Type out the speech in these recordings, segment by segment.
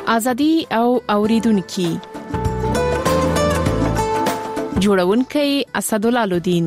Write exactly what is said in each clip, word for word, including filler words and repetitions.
ازادي او اوریدونکو جوړونکي اسدالله الدین.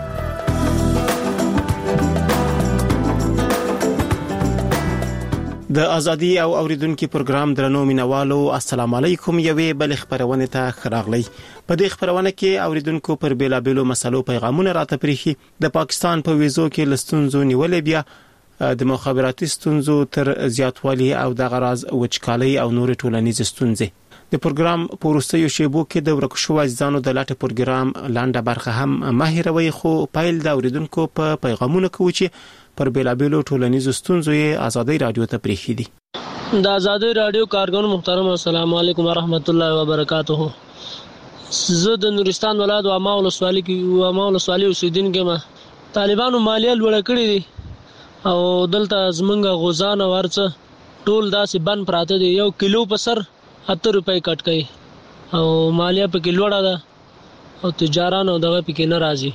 د ازادي او اوریدونکو پروګرام درنو مینوالو السلام علیکم. یوې بل خبرونه ته خراغلی. په دې خبرونه کې اوریدونکو پر بیلابېلو مسلو پیغامونه راته پریخي. د پاکستان په ویزو کې لستونزو نیولې بیا د مخابراتي ستونزو تر زیاتوالي او د غراز وچکالي او نور ټولنیز ستونزې. د پروګرام پورستیو شیبو کې د ورکشو عزیزانو د لاټه پروګرام لاندې برخه هم ماهروي، خو پایل د اوریدونکو په پیغامونه کوي چې پر بیلابېلو ټولنیزو ستونزو یې ازادي رادیو ته پریخي دي. د ازادي رادیو کارګون محترم السلام علیکم ورحمت الله وبرکاته. زه د نورستان ولایت و ما ولسوالۍ کې و ما ولسوالۍ اوسیدونکو ما طالبانو مالیه لوړه کړې دي او دلته زمونږ غوزان ورڅ ټول داسې بند پراته دي. یو کیلو په سر اته روپۍ کټ کوي او مالیه پکې لوړه ده او تجارانو دغه پکې نه راځي.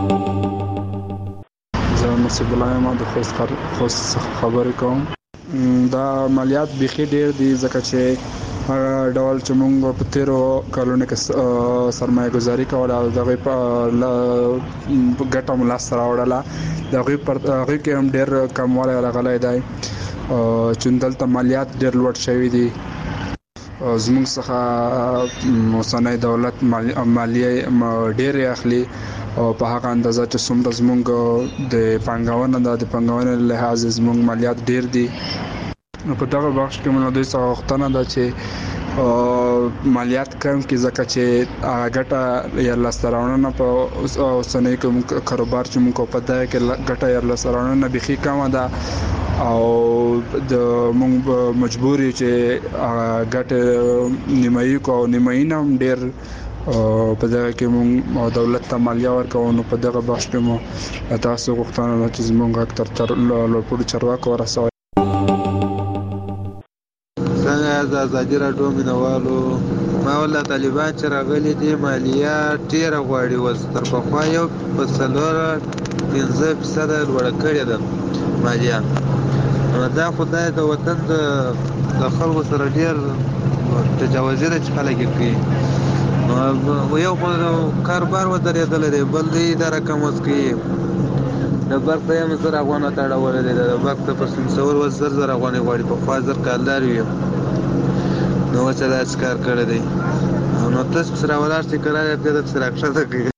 نصیب الله ما د خوست خوست خبرې کوم. دا مالیات بيخي ډېر دي ځکه چې هغه ډول چې موږ په تیرو کلونو کې سرمایه گذاري کوله او دغه په ګټه ملاس راوړله، دغه پر هغه کې هم ډېر کموالی راغلی دی چې دلته مالیات ډېر لوړ شوي دي. زموږ څخه اوسنی دولت مالیه ډېرې اخلي او په هغه اندازه چې څومره زموږ د پانګونه د پانګونې له لحاظ زموږ مالیات ډېر دي. نو په دغه بخش کې موږ دوی څخه غوښتنه ده چې مالیات کم کړي ځکه چې هغه ګټه یا لاسته راوړنه په اوسنی کاروبار چې موږ په دغه کې ګټه یا لاسته راوړنه بيخي کمه ده او د موږ مجبور یو چې ګټه نیمایي کو نیمایي هم ډېر په دغه کې موږ دولت ته مالیه ورکوو. نو په دغه بخش کې مو تاسو غوښتنه ده چې زموږ اکثر تر لوړپوړو چارواکو ورسوي. څنګه د ازادي راډیو مینوالو ما ولا طالبان چې راغلي دي مالیه ډېره غواړي، اوس تر پخوا یو په څلور پنځه فیصده لوړه کړې ده مالیه. نو دا خدای د وطن د خلکو سره ډېر تجاوزي ده چې خلک یې کوي. یو کاروبار ودرېدلی دی، بل دی دا رقم اوس کوي. د برق ته یې زر افغانه تړولی دی، د برق ته په سمسور اوس زر زر افغانۍ غواړي. پخوا زر کالدار وي، نو اوس یې داسې کار کړی دی. نو تاسو پسې راولاړ شئ، که راغی بیا درپسې راکښته کوي.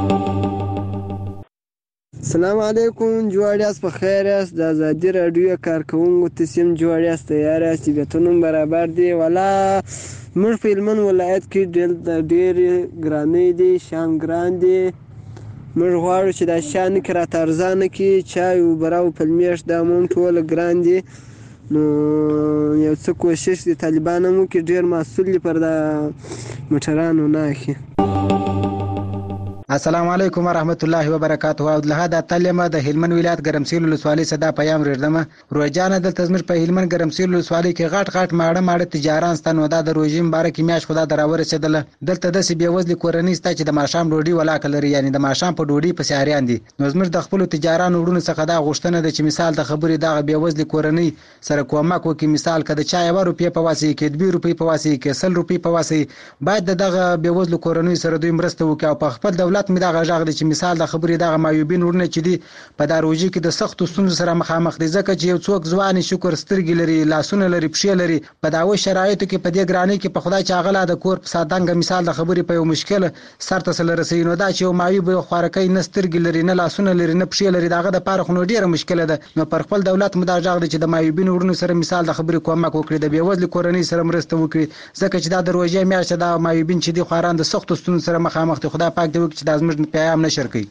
السلام علیکم، جوړ یاست؟ په خیر یاست؟ د ازادي راډیو کارکوونکو تاسو هم جوړ یاست؟ تیار یاست؟ طبیعتونه برابر دي؟ ولا موږ په هلمند ولایت کې ډېرې ګرانۍ دي، شیان ګران دي. موږ غواړو چې دا شیان کې راته ارزانه کړي، چای او بوره او پلمېش دا هم ټول ګران دي. نو یو څه کوشش د طالبان هم وکړي ډېر محصول دي پر دا موټرانو نه اخلي. السلام علیکم ورحمت الله وبرکاته. او له دا تعلیم د هلمند ولایت ګرمسیر ولسوالۍ صدا پیام ردمه روزانه دلته زموږ په هلمند ګرمسیر ولسوالۍ کې غټ غټ ماړه ماړه تجاران ستنو دا د روزي مبارک میاش خدا دراور رسیدله. دلته د سی بیوزل کورنۍ ستا چې د ماشام ډوډۍ ولا کلري، یعنی د ماشام په ډوډۍ په سیاریان دي. نو زموږ د خپل تجارانو ورونو څخه دا غوښتنه ده چې مثال د خبرې دا بیوزل کورنۍ سره کومک وکړي. مثال کده چا یو روپیه په واسي کې دوه روپیه په واسي کې سل روپیه په واسي باید دغه بیوزل کورنۍ سره دوی مرسته وکړي او په خپل دولت می دا غږ چې مثال د خبرې دغه مایوبین ورنه چې دي په داروجي کې د سختو ستونزو سره مخامخ دي، ځکه چې یو څوک ځواني شکر سترګې لري، لاسونه لري، پښې لري، په داوه شرایطو کې په دې ګرانۍ کې په خدای چې اغلا د کور په سادنګ مثال د خبرې په یو مشکل سر ته سره رسي. نو دا چې یو مایوب خوارکۍ نه سترګې لري، نه لاسونه لري، نه پښې لري، داغه د پاره خو ډیره مشکله ده. نو پر خپل دولت مداجغ دي چې د مایوبین ورنه سره مثال د خبرې کومک وکړي، د بیوزل کورنۍ سره مرسته وکړي، ځکه چې دا د روزي میاشت د مایوبین چې دي خواران د سختو ستونزو سره مخامخ دي. خدای پاک دې وکړي چې د ازمر پیغام نشر کړي.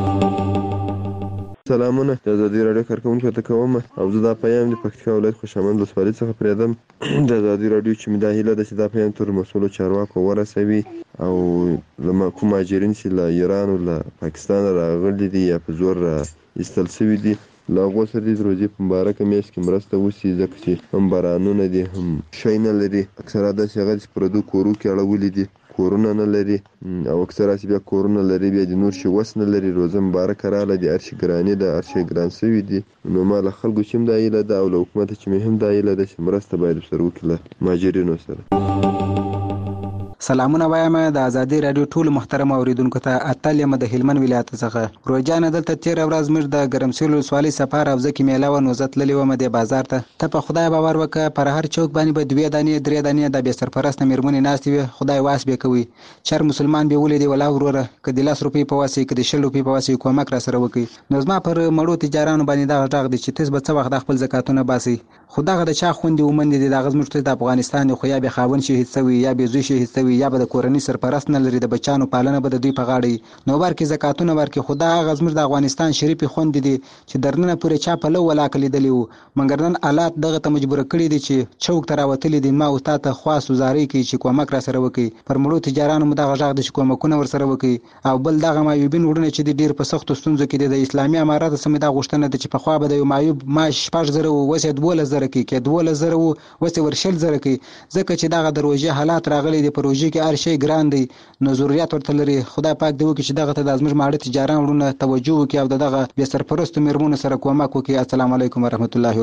سلامونه، د ازادي راډیو کارکوونکو ته کوم او زه دا پیام د پکتیکا ولایت خوشامند ولسوالۍ څخه پریدم. د ازادي راډیو چې مې دا هیله ده چې دا پیام تر مسؤلو چارواکو ورسوي او له کوم مهاجرین چې له ایران او له پاکستان راغلي دي یا په زور ایستل شوي دي له هغو سره دې د روژې په مبارکه میاشت کې مرسته وشي، ځکه چې هم بارانونه دي هم شی نه لري. اکثره داسې هغه چې پردو کورو کې اړولي دي کورونه نه لري او اکثره بیا کورونه لري بیا د نور شي وس نه لري. روزه مبارکه رااله د هر شي ګراني د هر شي ګران سوي دي. نو ما له خلکو چې هم دا هیله ده او له حکومت چې مې هم دا هیله ده چې مرسته باید سره وکړي له مهاجرینو سره. سلامونه وایم د ازادي رادیو ټول محترم اوریدونکو ته. اتلم د هلمند ولایت څخه روزانه دلته تیر ورځ موږ د ګرمسیر ولسوالۍ سفر او ځکه میله و نو زتللی و مده بازار ته ته په خدای باور وکړه پر هر چوک باندې به دوه دانې درې دانې د به سرپرست میرمنې ناشتي خدای واس به کوي. چر مسلمان به ولې دی ولا وروره کدي لاس روپی په واسي کدي شل روپی په واسي کومک را سره وکي. نو زما پر مړو تجارانو باندې دا غږ دي چې تاسو به څه وخت خپل زکاتونه باسي. خدای د چا خوندې ومند دي د غزمرته د افغانستان خو یا به خاون شهید سوي یا به زوی شهید سوي یا به د کورنۍ سرپرست نه لري د بچانو پالنه به د دوی په غاړه نو ورکه زکاتونه ورکه. خدا غزمر د افغانستان شریف خوند دي چې درنه پورې چا په لو ولا کلی دلیو مګر نن حالات دغه ته مجبور کړی دي چې چوک تراوتلی دي. ما او تاسو خاص وزاري کی چې کومک را سره وکي پر مړو تجارانو مدغه غږ د کومکونه ور سره وکي. او بل دغه مایوبین وړونه چې ډیر په سختو ستونزو کې د اسلامي امارات سمې د غوښتنه د چې په خوا به د مایوب ما شپږ زره وسه دوله زره کې کې دوله زره وسه ورشل زره کې ځکه چې دغه دروژه حالات راغلي دي پروژې کې هر شی ګران دی نو ضرورت ورته لري. خدای پاک دی وکړي چې دغه ته د ازمر ماړه تجاران ورونه توجه وکړي او دغه به سرپرست میرمنو سره کومک وکړي. السلام علیکم ورحمت الله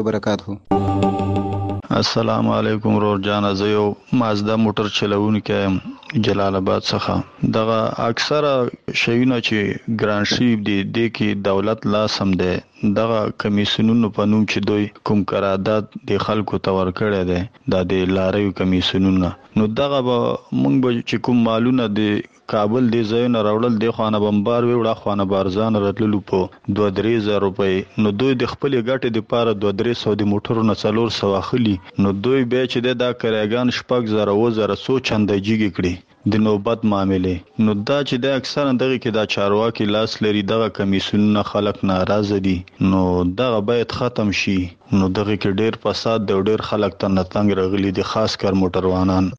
وبرکاته. السلام علیکم رور جان زه یو مازدا موټر چلوونکی جلال آباد څخه. دغه اکثره شیونه چې ګران شیپ دي د کې دولت لا سم ده دغه کمیسیونونو په نوم چې دوی کوم قرارداد د خلکو تور کړی دی د د لارې کمیسیونونو نو دغه به مونږ به چې کوم مالونه د کابل دی ځایونه راوړل دی خانه بمبار وی وړه خانه بارزان راتللو په دوه درې زره روپۍ نو دوی د خپل ګټې د پاره دوه درې سو د موټرونو څلور سو اخلي نو دوی به چې د کریګان شپږ زره و زره سو چنده جیګ کړي د نوبت معاملې. نو دا چې د اکثر دغه کې دا چارواکي لاس لري دغه کمیسیونونه خلک ناراضه دي نو دغه باید ختم شي. نو دغه کې ډیر فساد د ډیر خلک ته نتنګ رغلي دي خاص کر موټروانان.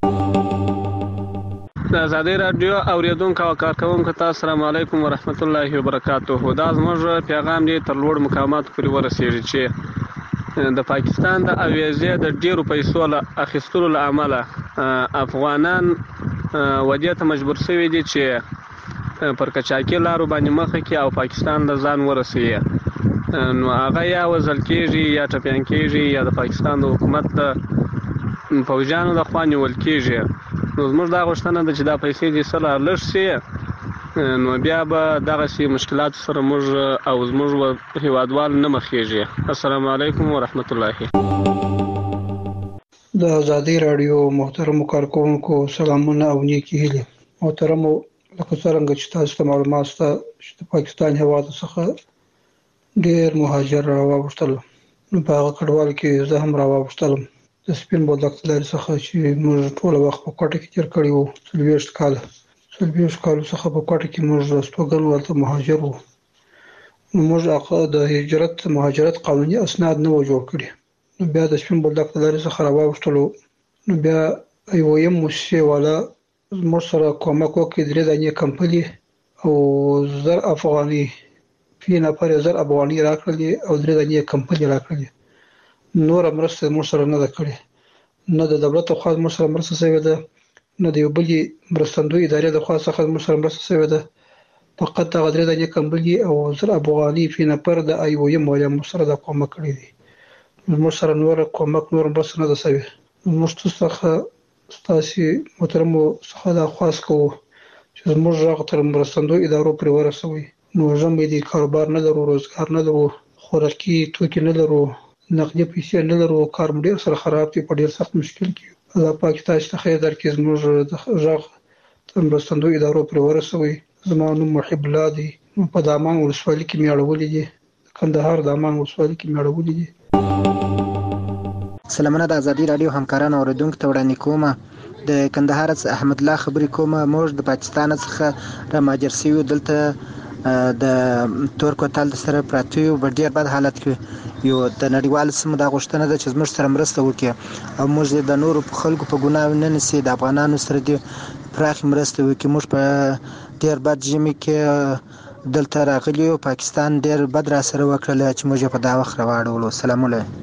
د ازادي رادیو اوریدونکو او کارکونکو ته السلام علیکم ورحمت الله وبرکاته. دا زموږ پیغام دی تر لوړ مقامات پورې ورسیږي چې د پاکستان د اویزې د ډیرو پیسو له اخیستلو له امله افغانان ودې ته مجبور شوي دي چې پر کچاکي لارو باندې مخه کې او پاکستان د ځان ورسوي. نو هغه یا وزل کېږي یا ټپیان کېږي یا د پاکستان د حکومت د فوجانو د خوا نیول کېږي. نو زموږ دا غوښتنه ده چې دا پیسې دې سره لږ شي نو بیا به دغسې مشکلات سره موږ او زموږ هیوادوال نه مخېږي. السلام علیکم ورحمت الله. د ازادي رادیو محترمو کارکونکو سلامونه او نیکې هیلې. محترمو لکه څرنګه چې تاسو ته معلومات شته چې د پاکستان هیواد څخه ډېر مهاجر راوغوښتل نو په هغه کډوال کې زه هم راوغوښتلم د سپین بولدک لارې څخه چې موږ ټول وخت په کوټه کې تیر کړی وو. څلوېښت کاله څلوېښت کالو څخه په کوټه کې موږ استوګن ورته مهاجر وو. نو موږ هغه د هجرت مهاجرت قانوني اسناد نه و جوړ کړي. نو بیا د سپین بولدک لارې څخه راوغوښتلو نو بیا یو یم موسسې والا موږ سره کومک وکړي درې دانې کمپنۍ او زر افغاني فی نفر زر افغاني راکړلې او درې دانې کمپنۍ راکړلې. نور مرسته موږ سره نه ده کړې نه د دولت خو موږ سره مرسته شوې ده نه د یو بلې مرستندوی ادارې د خوا څخه موږ سره مرسته شوې ده. فقط هغه درې دانې کمپنۍ او زر افغاني فی نفر د ای او یم والا موږ سره د کومک کړی دی. موږ سره نور کومک نور مرسته نه ده شوې. موږ څخه ستاسو محترمو څخه دا خواست کوو چې موږ هغه تر مرستندوی ادارو پورې ورسوي. نو زموږ د کاروبار نه لرو روزګار نه لرو خوراکي توکي نه لرو نقدي پیسې نه لرو کار مو ډېر سره خراب دی په ډېر سخت مشکل کې. الله پاک تاسو ته خیر درکړي زموږ د غږ تر مرستندوی ادارو پورې ورسوي. زما نوم محب الله دی په دامان ولسوالۍ کې مې اړولې دي کندهار دامان ولسوالۍ کې مې اړولې دي. سلامونه د ازادي رادیو همکارانو اوریدونکو ته وړاندې کوم د کندهار څخه احمد الله خبرې کوم. موږ د پاکستان څخه را مهاجر شوي دلته د تور کوتل سره پراته یو په ډېر بد حالت کې یو د نړیوال سیمو د غوښتنه ده چې زموږ سره مرسته وکړي او موږ د نورو خلکو په ګناه نه نسی د افغانانو سره د پراخ مرسته وکړي. موږ په ډېر بد ژمي کې دلته راغلي او پاکستان ډېر بد را سره وکړل چې موږ په دا وخت راوړو. سلام علیکم.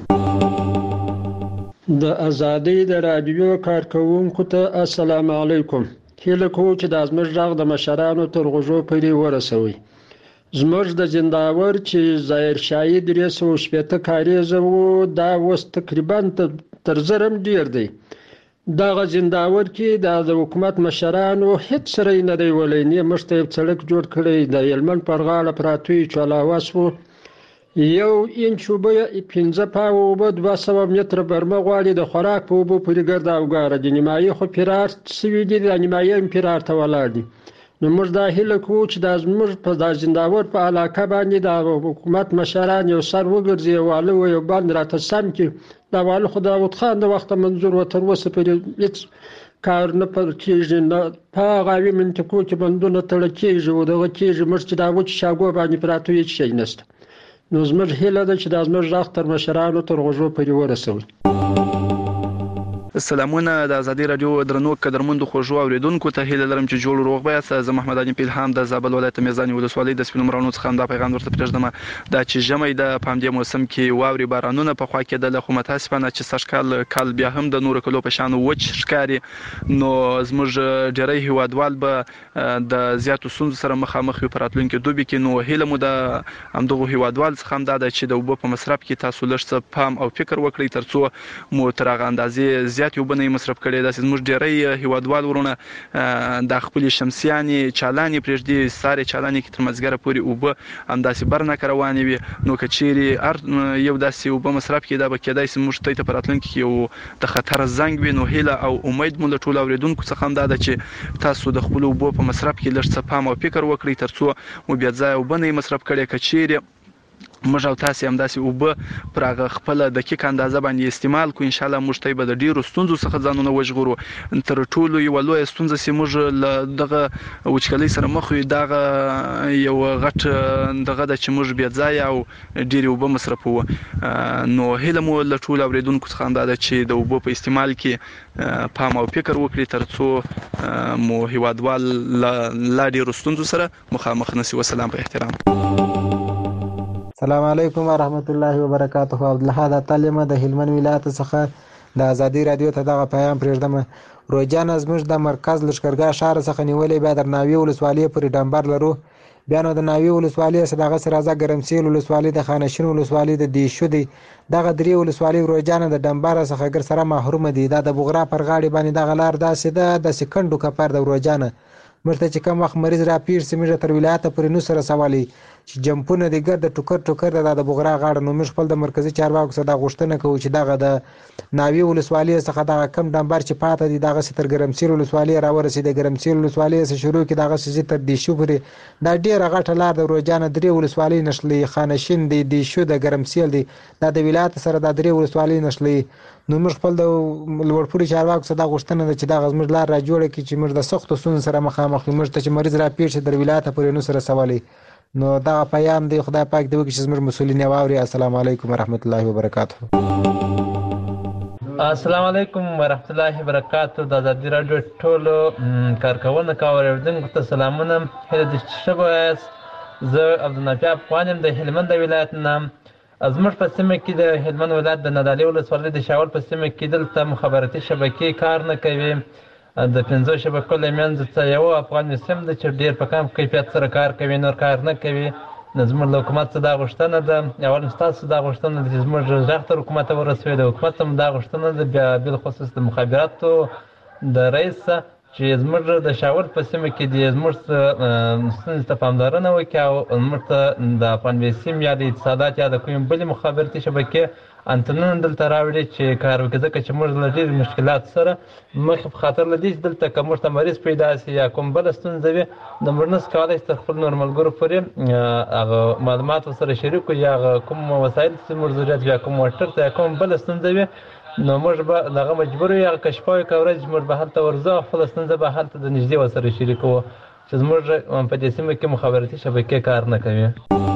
د ازادي د رادیو کارکونکو ته السلام علیکم. هیله کوو چې دا زموږ غږ د مشرانو تر غوږو پورې ورسوي. زموږ د زنداور چې ظاهر شاهي درې سوه شپېته کارېزه و، دا اوس تقریبا تر زر هم ډېر دی. دغه زنداور کې د حکومت مشرانو هېڅ سره یې نه دی ولی. نه موږ ته یو سړک جوړ کړی، د هلمند پر غاړه پراته وي چولاوس و، یو انچ اوبه پنځه پاوه اوبه دوه سوه متره برمه غواړي، د خوراک په اوبو پورې ګرد او ګاره دي. نیمایي خو فرار سوي دي، د نیمایي هم فرار ته ولاړ دي. نو موږ دا هیله کوو چې دا زموږ په دا زنداور په علاقه باندې د حکومت مشران یو سر وګرځي، یو واله و یو بند راته سم کړي. دا واله خو د داود خان د وخته منظور و، تر اوسه پورې هېڅ کار نه پر کېږي، نه په هغه اوې منطقو کې بندونه تړل کېږي او دغه کېږي. موږ چې دا وچې شاګو باندې پراته هېڅ شی نشته. نو زموږ هیله ده چې دا زموږ غږ تر مشرانو تر غوږو پورې ورسوي. سلامونه د ازادي رادیو درنو قدرمنو خوږو اوریدونکو ته هیله لرم چې جوړ روغ بیاست. زه محمد علي پیلهام د زابل ولایت میزاني ولسوالۍ د سپینو مرغانو څخه دا پیغام ورته پرېږدم. دا چې ژمی د په همدې موسم کې واورې بارانونه په خوا کېدل، خو متاسفانه چې سږکال کال بیا هم د نورو کلو په شان وچ ښکاري. نو زموږ ډېری هیوادوال به د زیاتو ستونزو سره مخامخ وي په راتلونکي دوبي کې. نو هیله مو د همدغو هیوادوال څخه هم دا ده چې د اوبو په مصرف کې تاسو لږ څه پام او فکر وکړئ، تر څو مو تر هغه اندازې زیات اوبه نه مصرف کړي. داسې زموږ ډېری هیوادوال ورونه د خپلې شمسیانې چالانې پرېږدي، سارې چالانې کې تر مازدیګره پورې اوبه همداسې برنکه روانې وي. نو که چیرې هر یو داسې اوبه مصرف کړي، دا به کېدای شي موږ ته په راتلونکي کې یو د خطر زنګ وي. نو هیله او امید مو له ټولو اورېدونکو څخه هم دا ده چې تاسو د خپلو اوبو په مصرف کې لږ څه پام او فکر وکړئ، تر څو مو بیا ځایه اوبه نه مصرف کړي. که چیرې موږ او تاسې همداسې اوبه پر هغه خپله دقیق اندازه باندې استعمال کړو، انشاءالله موږ ته به د ډېرو ستونزو څخه ځانونه وژغورو. تر ټولو یوه لویه ستونزه چې موږ له دغه وچکالۍ سره مخ یو، دغه یو غټ دغه ده چې موږ بې ځایه او ډېرې اوبه مصرفوو. نو هیله مو له ټولو اورېدونکو څخه همدا ده چې د اوبو په استعمال کې پام او فکر وکړي، تر څو مو هیوادوال له لا ډېرو ستونزو سره مخامخ نه شي. وسلام په احترام. السلام علیکم ورحمت الله وبرکاته. عبدالحد اتلمه د هلمند ولایت څخه د ازادي رادیو ته دغه پیغام پرېږدم. روجان زموږ د مرکز لښکرګاه ښار څخه نیولې، بیا در ناوې ولسوالۍ پورې ډمبر لرو. بیا نو د ناوې ولسوالۍ څخه دغسې راځه ګرمسیل ولسوالۍ، د خانشین ولسوالۍ، د دیشو دی. دغه درې ولسوالۍ روجان د ډمبر څخه ګر سره محرومه دي. دا د بغرا پر غاړې باندې دغه لار داسې ده، داسې کنډو کپر د روجانه. موږ ته چې کوم وخت مریض را پیر سي، موږ تر ولایته پورې نو سره سوالي چې جمپونه دي ګرد ټوکر ټوکر د د بغرا غاړه. نو موږ خپل د مرکزي چارواکو څخه دا غوښتنه کوو چې دغه د ناوې ولسوالۍ څخه دغه کم ډمبر چې پاته دي دغسې تر ګرمسیر ولسوالۍ راورسي. د ګرمسیر ولسوالۍ څخه شروع کړي دغسې ځي تر دیشو پورې. دا ډېره غټه لار د روجانه درې ولسوالۍ نښلوي، خانشین دی، دیشو د ګرمسیل دی، دا د ولایت سره دا درې ولسوالۍ نښلوي. نو موږ خپل د لوړپوړي چارواکو څخه دا غوښتنه ده چې دغه زموږ لار را جوړه کړي چې موږ د سختو ستونزو سره مخامخ یو. موږ ته چې مریض را پېښ شي در ولایته پورې نو سره سوالي. نو دغه پیام دی، خدای پاک دې وکړي چې زموږ مسؤلین یې واوري. السلام علیکم ورحمت الله وبرکاته. السلام علیکم ورحمت الله وبرکاته. د ازادي راډیو ټولو کارکوونکو او اورېدونکو ته سلامونه. هیله ده چې ښه به یاست. زه عبدالنافع افغان یم د هلمند ولایت نه. زموږ په سیمه کې د هلمند ولایت د نادعلي ولسوالۍ د شاول په سیمه کې دلته مخابراتي شبکې کار نه کوي. د پنځو شبکو له منځه څخه یو افغان سیم ده چې ډېر په کم کیفیت سره کار کوي، نور کار نه کوي. نو زموږ له حکومت څخه دا غوښتنه ده، اول ستاسو دا غوښتنه ده چې زموږ غږ تر حکومت ورسوي. د حکومت هم دا غوښتنه ده، بیا بالخصوص د مخابراتو د رئیس چې زموږ د شاول په سیمه کې دي زموږ ستونزې ته پاملرنه وکړي او زموږ ته د افغان سیم یا د اتصالات یا د کومې بلې مخابراتي شبکې انتنونه دلته راوړي چې کار وکړي، ځکه چې موږ له ډېرو مشکلاتو سره مخ په خاطر له دې چې دلته که موږ ته مریض پیدا شي یا کوم بله ستونزه وي، نو موږ نشو کولی چې تر خپلو نور ملګرو پورې هغه معلومات ورسره شریک کړو یا هغه کوم وسایل چې موږ ضرورت وي یا کوم موټر ته یا کوم بله ستونزه وي، نو موږ به دغه مجبور یو هغه کشفه وي که ورځ موږ به هلته ورځو او خپله ستونزه به هلته د نږدې ورسره شریکوو چې زموږ په دې سیمه کې مخابراتي شبکې کار نه کوي.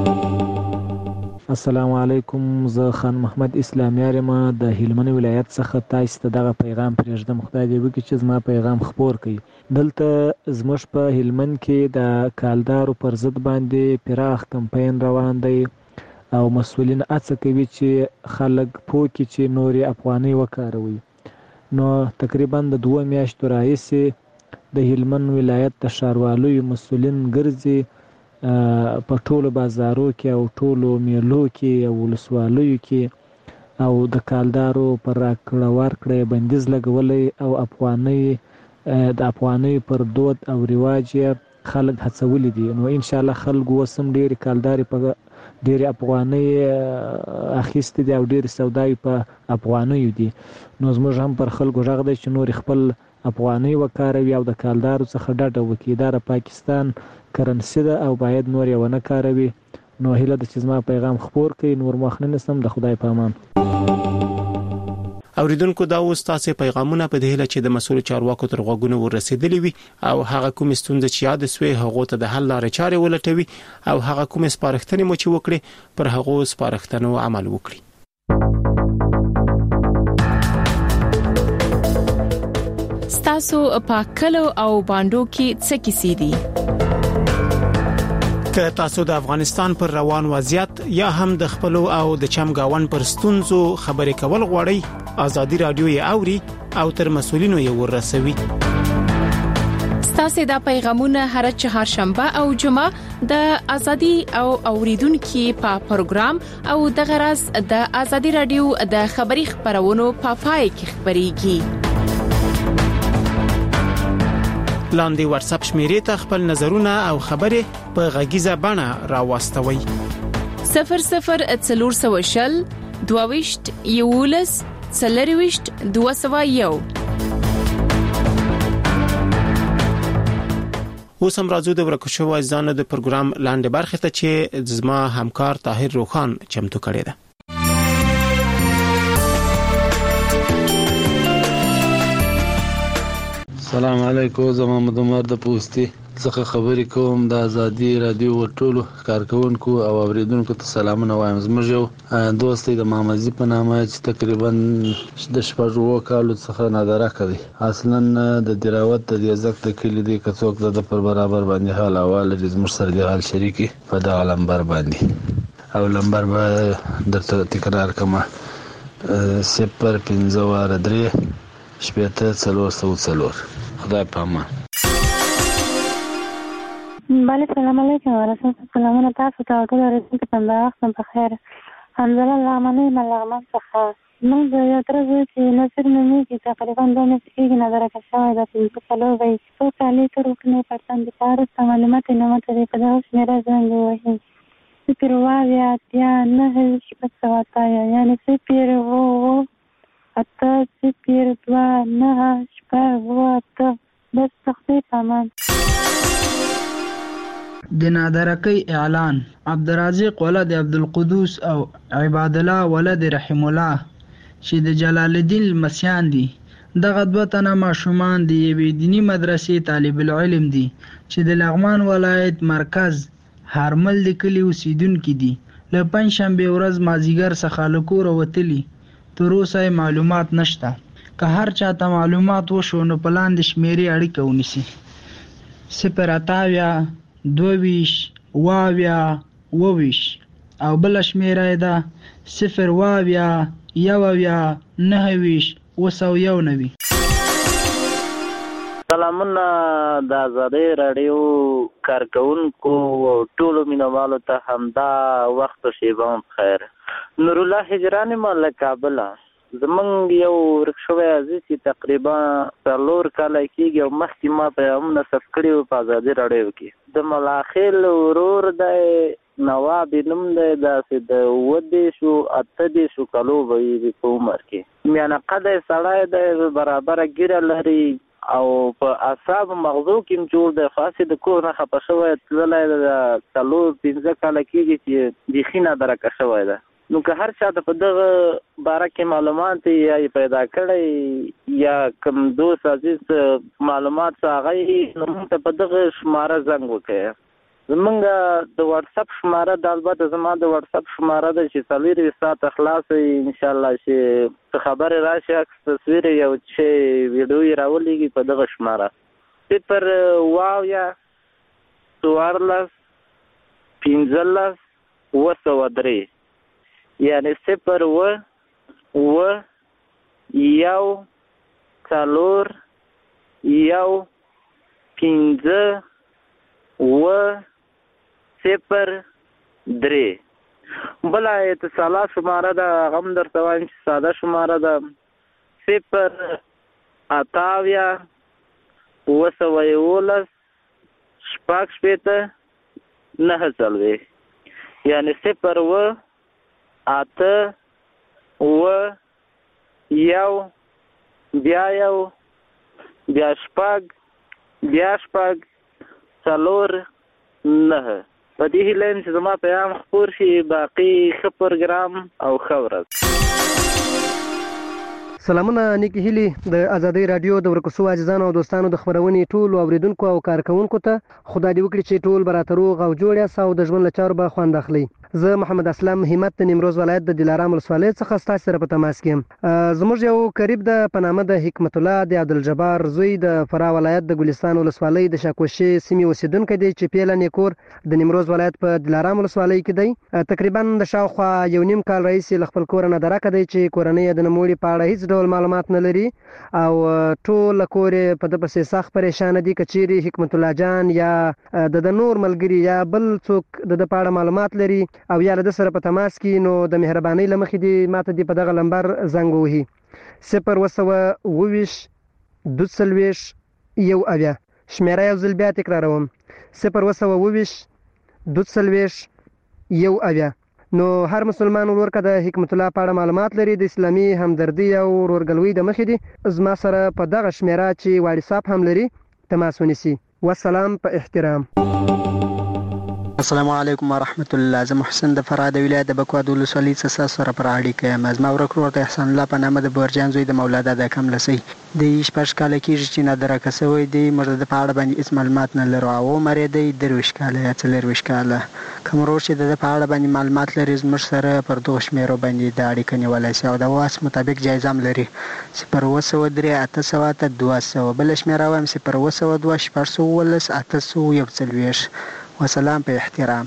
السلام علیکم. زه خان محمد اسلامیار یم د هلمند ولایت څخه. تاسو ته دغه پیغام پرېږدم، خدای دې وکړي چې زما پیغام خپور کړي. دلته زموږ په هلمند کې د کالدارو پر ضد باندې پراخ کمپاین روان دی او مسؤلین هڅه کوي چې خلک پوه کړي چې نورې افغانۍ وکاروي. نو تقریبا د دوه میاشتو راهیسې د هلمند ولایت د ښاروالۍ مسؤلین ګرځي په ټولو بازارو کې او ټولو میلو کې او ولسوالیو کې او د کالدارو پر راکړه ورکړه بندیز لګولی او افغانۍ د افغانۍ پر دود او رواج خلک هڅولي دي. نو ان شاء الله خلک اوس هم ډېرې کالدارې په ډېرې افغانۍ اخیستې دي او ډېرې سوداوي په افغانیو دي. نو زموږ هم پر خلکو غږ دی چې نور خپل افغانۍ وکاروي او د کالدارو څخه ډډه وکړي. دا د پاکستان کرنسي ده او باید نور یې ونه کاروي. نو هیله ده چې زما پیغام خپور کړي. نور مخ نه نیسم. د خدای په امان. اوریدونکو دا اوس تاسو پیغامونه په دې هله چې د مسؤل چارواکو تر غوږونو ورسېدلې وي او هغه کوم ستونزې چې یاد سوي هغه ته د حل لارې چارې ولټوي او هغه کوم سپارښتنې مو چې وکړي پر هغه سپارښتنو عمل وکړي. ستاسو په کلو او باندو کې څه کیسې دي؟ که تاسو د افغانستان پر روان وضعیت یا هم د خپل او د چمګاون پر ستونزو خبرې کول غواړئ، ازادي رادیو یې اوري او تر مسؤلینو یې ورسوي. ستاسو د پیغامونه هر چهارشنبه او جمعه د ازادي او اوریدونکو په پروګرام او د غرض د ازادي رادیو د خبري خبرونو په پای کې خبريږي. لاندې واتس اپ شمیرې ته خپل نظرونه او خبرې په غږیزه بڼه راوستوي. صفر صفر څلور سوه شل دوهويشت یولس څلرويشت دوه سوه یو. اوس هم راځو د ورکشو ځانو د پروګرام لاندې برخه ته چې زما همکار طاهر روخان چمتو کړی دی. السلام علیکم. زه محمد عمر د پوسټي څخه خبرې کوم. د ازادي رادیو ټولو کارکونکو او اوریدونکو ته سلامونه وایم. زموږ یو دوست د مامزي په نامه چې تقریبا د شپږو کالو څخه نادره کوي. اصلا د دراوت د یزک د کلی دی که څوک د پر برابر باندې حال احوال د زموږ سره د حال شریکي په دغه لمبر باندې او لمبر به درته تکرار کما صفر پنځه واره درې شپېته څلور سوه څلور. خدای په امان. بله سلام علیکم ورحمت سلامونه تاسو ته ټول ورسېږي په وخت په خیر. حمزه لغمنی ملغمن څخه موږ د یو تر چې نصر نومي کې تقریبا دوه میاشتې کېږي نظر کشوی د پنځه کالو وی څو کالي تر وکنه پرتن د پاره معلومات نه مته په دغه شمیره زنګ وایي صفر واویا اتیا نه شپږ سوه اتیا یعنی صفر وو اته صفر دوه نه شپږ اوه اته. بس تخفیف امان. د نادرکی اعلان عبدالرازق ولد عبدالقدوس او عباد الله ولد رحم الله چې د جلال الدین المسیان دي. دغه دوه تنه ماشومان د یوې دینی مدرسې طالب العلم دي چې د لغمان ولایت مرکز هرمل د کلي اوسیدونکي دي. له پنجشنبې ورځ مازیګر څخه له کوره وتلي. تر اوسه معلومات نشته. که هر چاته معلومات وشو نو په لاندې شمیرې اړیکه ونیسي. صفر اتاویا دوویش واویا وویش او بل شمیره ده صفر واویا یوویا نهویش وسو یو نوي. سلامونه د ازادي رادیو کارکونکو ټولو مینوالو ته همدا وخت شیبان خیر. نور الله هجرانی مال کابل. زمونږ یو ورکشوی عزیز چې تقریبا څلور کاله کېږي او مخکې ما پیغامونه ثبت کړي وو په ازادي راډیو کې. د ملاخیل ورور دی نواب نوم دی داسې د اووه دېرشو اته دېرشو کالو به وي په عمر کې. میانه قده سړی دی برابره ږیره لري او په اعصاب مغزو کې هم جوړ دی. خاصې د کور نه خفه شوی تللی د څلور پنځه کاله کېږي چې بیخي نادرکه شوی دی. نو که هر چا ته په دغه باره کې معلومات یا پیدا کړی یا کوم دوست عزیز معلومات څه هغه نو موږ ته په دغه شماره زنګ وکړئ. زمونږ د واتس اپ شماره د البته زما د واتس اپ شماره ده چې څلورویشت ساعته خلاص وي انشاءالله چې څه خبرې راشي عکس تصویر یو چې ویډیو یې راولېږي په دغه شماره صفر واویا څوارلس پنځلس اوه سوه درې یعنی صفر و و یو څلور یو پنځه اوه صفر درې. بله اتصالات شماره ده، هغه هم درته وایم چې ساده شماره ده، صفر اته اویا اوه سوه یولس شپږ شپېته نهه څلوېښت. یعنې صفر اوه اته اوه یو بیا یو بیا شپږ بیا شپږ څلور نهه. په دې هیله یم چې زما پیغام خپور شي. باقي ښه پروګرام او ښه ورځ. سلامونه نیکی هیلي د ازادۍ رادیو د ورکوسو عزیزانو او دوستانو د خبرونې ټولو اوریدونکو او کارکونکو ته خدای دې وکړي چې ټول به راته روغ او جوړ یاست او د ژوند له چارو به خوند اخلئ. زه محمد اسلم همت د نیمروز ولایت د دلارام ولسوالۍ څخه ستاسو سره په تماس کې یم. زموږ یو قریب د په نامه د حکمت الله د عبدالجبار زوی د فراه ولایت د ګلستان ولسوالۍ د شاکوشي سیمې اوسیدونکی دی چې پیله نیکور د نیمروز ولایت په دلارام ولسوالۍ کې دی. تقریبا د شاوخوا یو نیم کال راهیسې له خپل کوره نه درکه دی چې کورنۍ یې د نوموړي په اړه هیڅ ډول معلومات نه لري او ټول کور په د پسې سخت پریشان دي. که چیرې حکمت الله جان یا د نور ملګري یا بل څوک د په اړه معلومات لري او یا له سره په تماس کې، نو د مهربانۍ له مخې دې ماته دې په دغه لمبر زنګ ووهي صفر اوه سوه اوه ویشت دوه څلوېښت یو اویا. شمېره یو ځل بیا تکراروم، صفر اوه سوه اوه ویشت دوه څلوېښت یو اویا. نو هر مسلمان ورور که د حکمت الله په اړه معلومات لري د اسلامي همدردي او ورورګلوۍ د مخې دې زما سره په دغه شمېره چې واټساپ هم لري تماس ونیسي. والسلام په احترام. السلام علیکم ورحمت الله. زه محسن د فراه د ولایت د بکوا د ولسوالۍ څخه سره پر اړیکه یم. زما ورک ورور د احسان الله په نامه د بورجان زوی د مولا دادا کملسۍ دی شپږ کاله کېږي چې نادرکه سوی دی. موږ د په اړه باندې هېڅ معلومات نه لرو او عمر یې دی درویشت کاله یا څلېرویشت کاله. کوم ورور چې د ده په اړه باندې معلومات لري زموږ سره پر دغو شمېرو باندې د اړیکه نیولی شي او د واس مطابق جایزه هم لري صفر اوه سوه درې اته سوه اته دوه سوه. بله شمېره وایم صفر اوه سوه دوه شپږ سوه اوولس اته سوه یو څلوېښت. وسلام په احترام.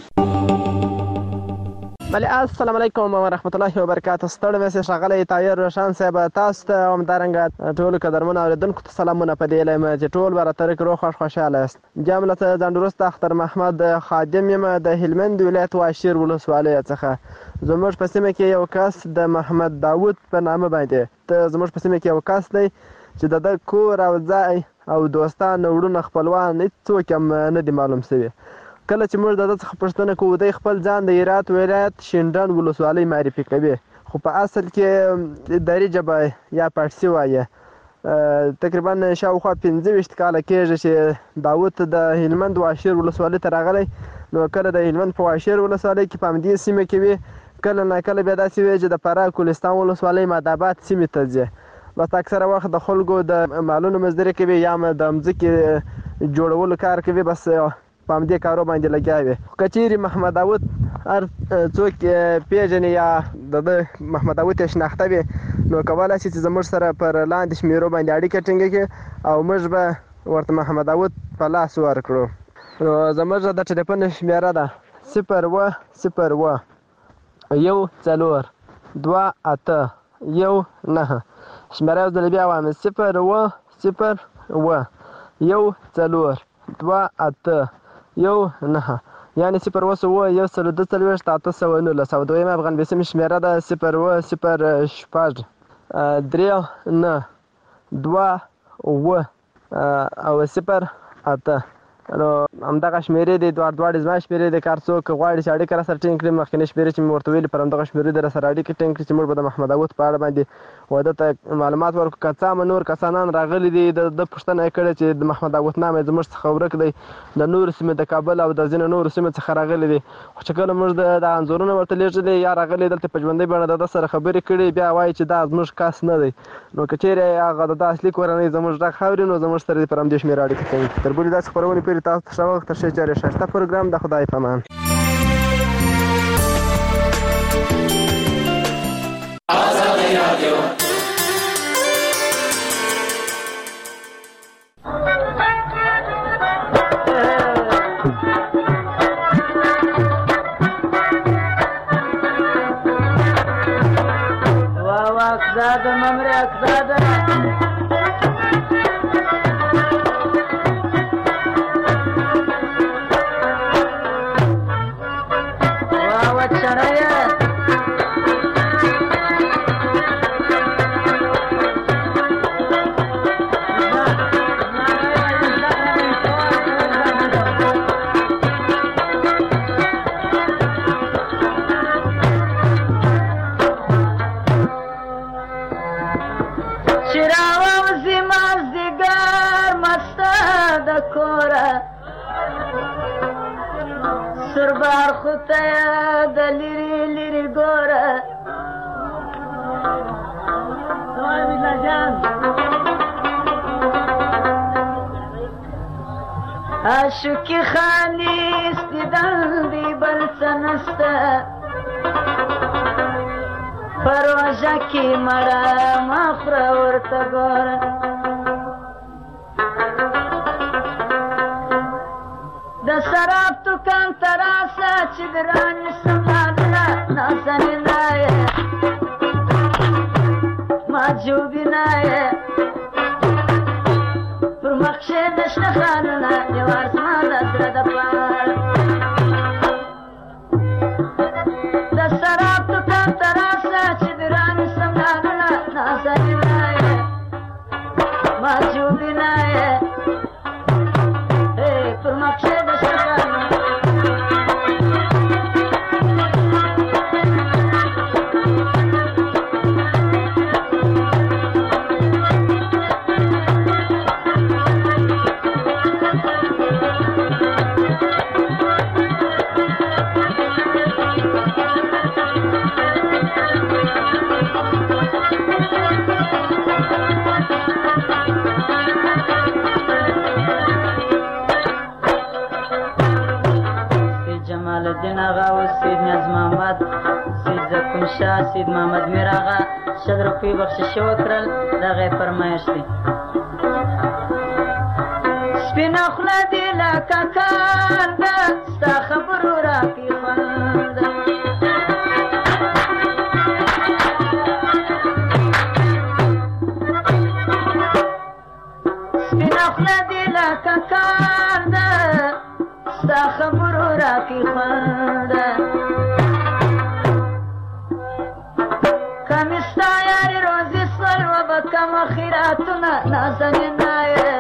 بله السلام علیکم ورحمت الله وبرکاته. ستړی مې سې ښاغلی طاهر روشن صاحب، تاسو ته همدارنګه ټولو قدرمنو اورېدونکو ته سلامونه په دې هیله یم چې ټول به راته روغ خوښ خوشحاله یاست. جمله ځان وروسته اختر محمد خادم یم د هلمند ولایت واشیر ولسوالۍ څخه. زموږ په سیمه کې یو کس د محمد داود په نامه باندې ته زموږ په سیمه کې یو کس دی چې د ده کور او ځای او دوستان وروڼه خپلوان هېڅوک هم نه دي معلوم شوي. کله چې موږ د ده څخه پوښتنه کوو دی خپل ځان د هرات ولایت شینډنډ ولسوالۍ معرفي کوي، خو په اصل کې دري ژبه یا پارسي وایي. تقریبا شاوخوا پنځه ویشت کاله کېږي چې داود د هلمند واشیر ولسوالۍ ته راغلی. نو کله د هلمند په واشیر ولسوالۍ کې په همدې سیمه کې وي، کله ناکله بیا داسې وي چې د فراه کولستان ولسوالۍ مادآباد سیمې ته ځي. بس اکثره وخت د خلکو د مالونو مزدوري کوي یا د مځکې جوړولو کار کوي، بس په همدې کارو باندې لګیا وي. که چیرې محمد داود هر څوک پیژني یا د ده محمد داود یې شناخته وي نو کولی شي چې زموږ سره پر لاندې شمېرو باندې اړیکه ټینګه کړي او موږ به ورته محمد داود په لاس ورکړو. نو زموږ د ټلیفون شمېره ده صفر اوه صفر اوه یو څلور دوه اته یو نهه. شمېره یو ځل بیا وایم صفر اوه صفر اوه یو څلور دوه اته یو نهه، یعنې صفر اوه سوه یو سل دوه څلوېښت اته سوه نولس. او دویمه افغان بیسیم شمېره ده صفر اوه صفر شپږ درې نه دوه اوه او صفر اته. نو همدغه شمېرې دي دواړه دواړې زما شمېرې دي. که هر څوک غواړي چې اړیکه راسره ټینګ کړي مخکینۍ شمېرې چې مې ورته ویلي پر همدغه شمېرې دې راسره اړیکه ټینګ کړي چې موږ به د محمد داود په اړه باندې واده ته معلومات ورکړو. که څه هم نور کسانان راغلي دي د ده پوښتنه یې کړې چې د محمد داود نام یې زموږ څخه ورک دی، د نورو سیمې د کابل او د ځینو نورو سیمو څخه راغلي دي. خو چې کله موږ د انځورونه ورته لیږلي یا راغلي دلته په ژوندۍ بڼه د ده سره خبرې کړي بیا وایي چې دا زموږ کس نه دی. نو که چیرې هغه د ده اصلي کورنۍ زموږ غږ اوري نو زموږ سره دې پر همدې شمېره اړیکه ټینګ کړي. تر بلې داسې خپرونې پورې تاسو ته ښه وخت، تر ښې چارې ښایسته پروګرام. د خدای په امان. آزادی رادیو واو اکزاده ممره اکزاده کوره سربار خوته د لري لري ګوره عاشقی خالص دیدن دی بل څه نسته پروژه کې مړه مه خوره ورته ګوره د سراب دکان ته راسه چې د رانیسم لالونه نازنینه یې محجوبینه یې پر مخ کښېنه شنه خالونه یو ارزمان د زړه د پاره د سراب دکان ته راسه چې د رانیسم لالونه نازنینه یې محجوبینه یې پر مخ کښېنه شنه خالونه الدین آغا و سید نیاز محمد سید زکون شاه سید محمد میر آغا شل روپۍ بخشش وکړل د هغې فرمایش دی سپینه خوله دې لکه کار ده ستا خبرو راکړي خوند سپینه خوله دې لکه کار ده ستا خبرو راکړي خوند کمې ستا یارې روزي سول وبه کمه خیراتونه نازنینه یې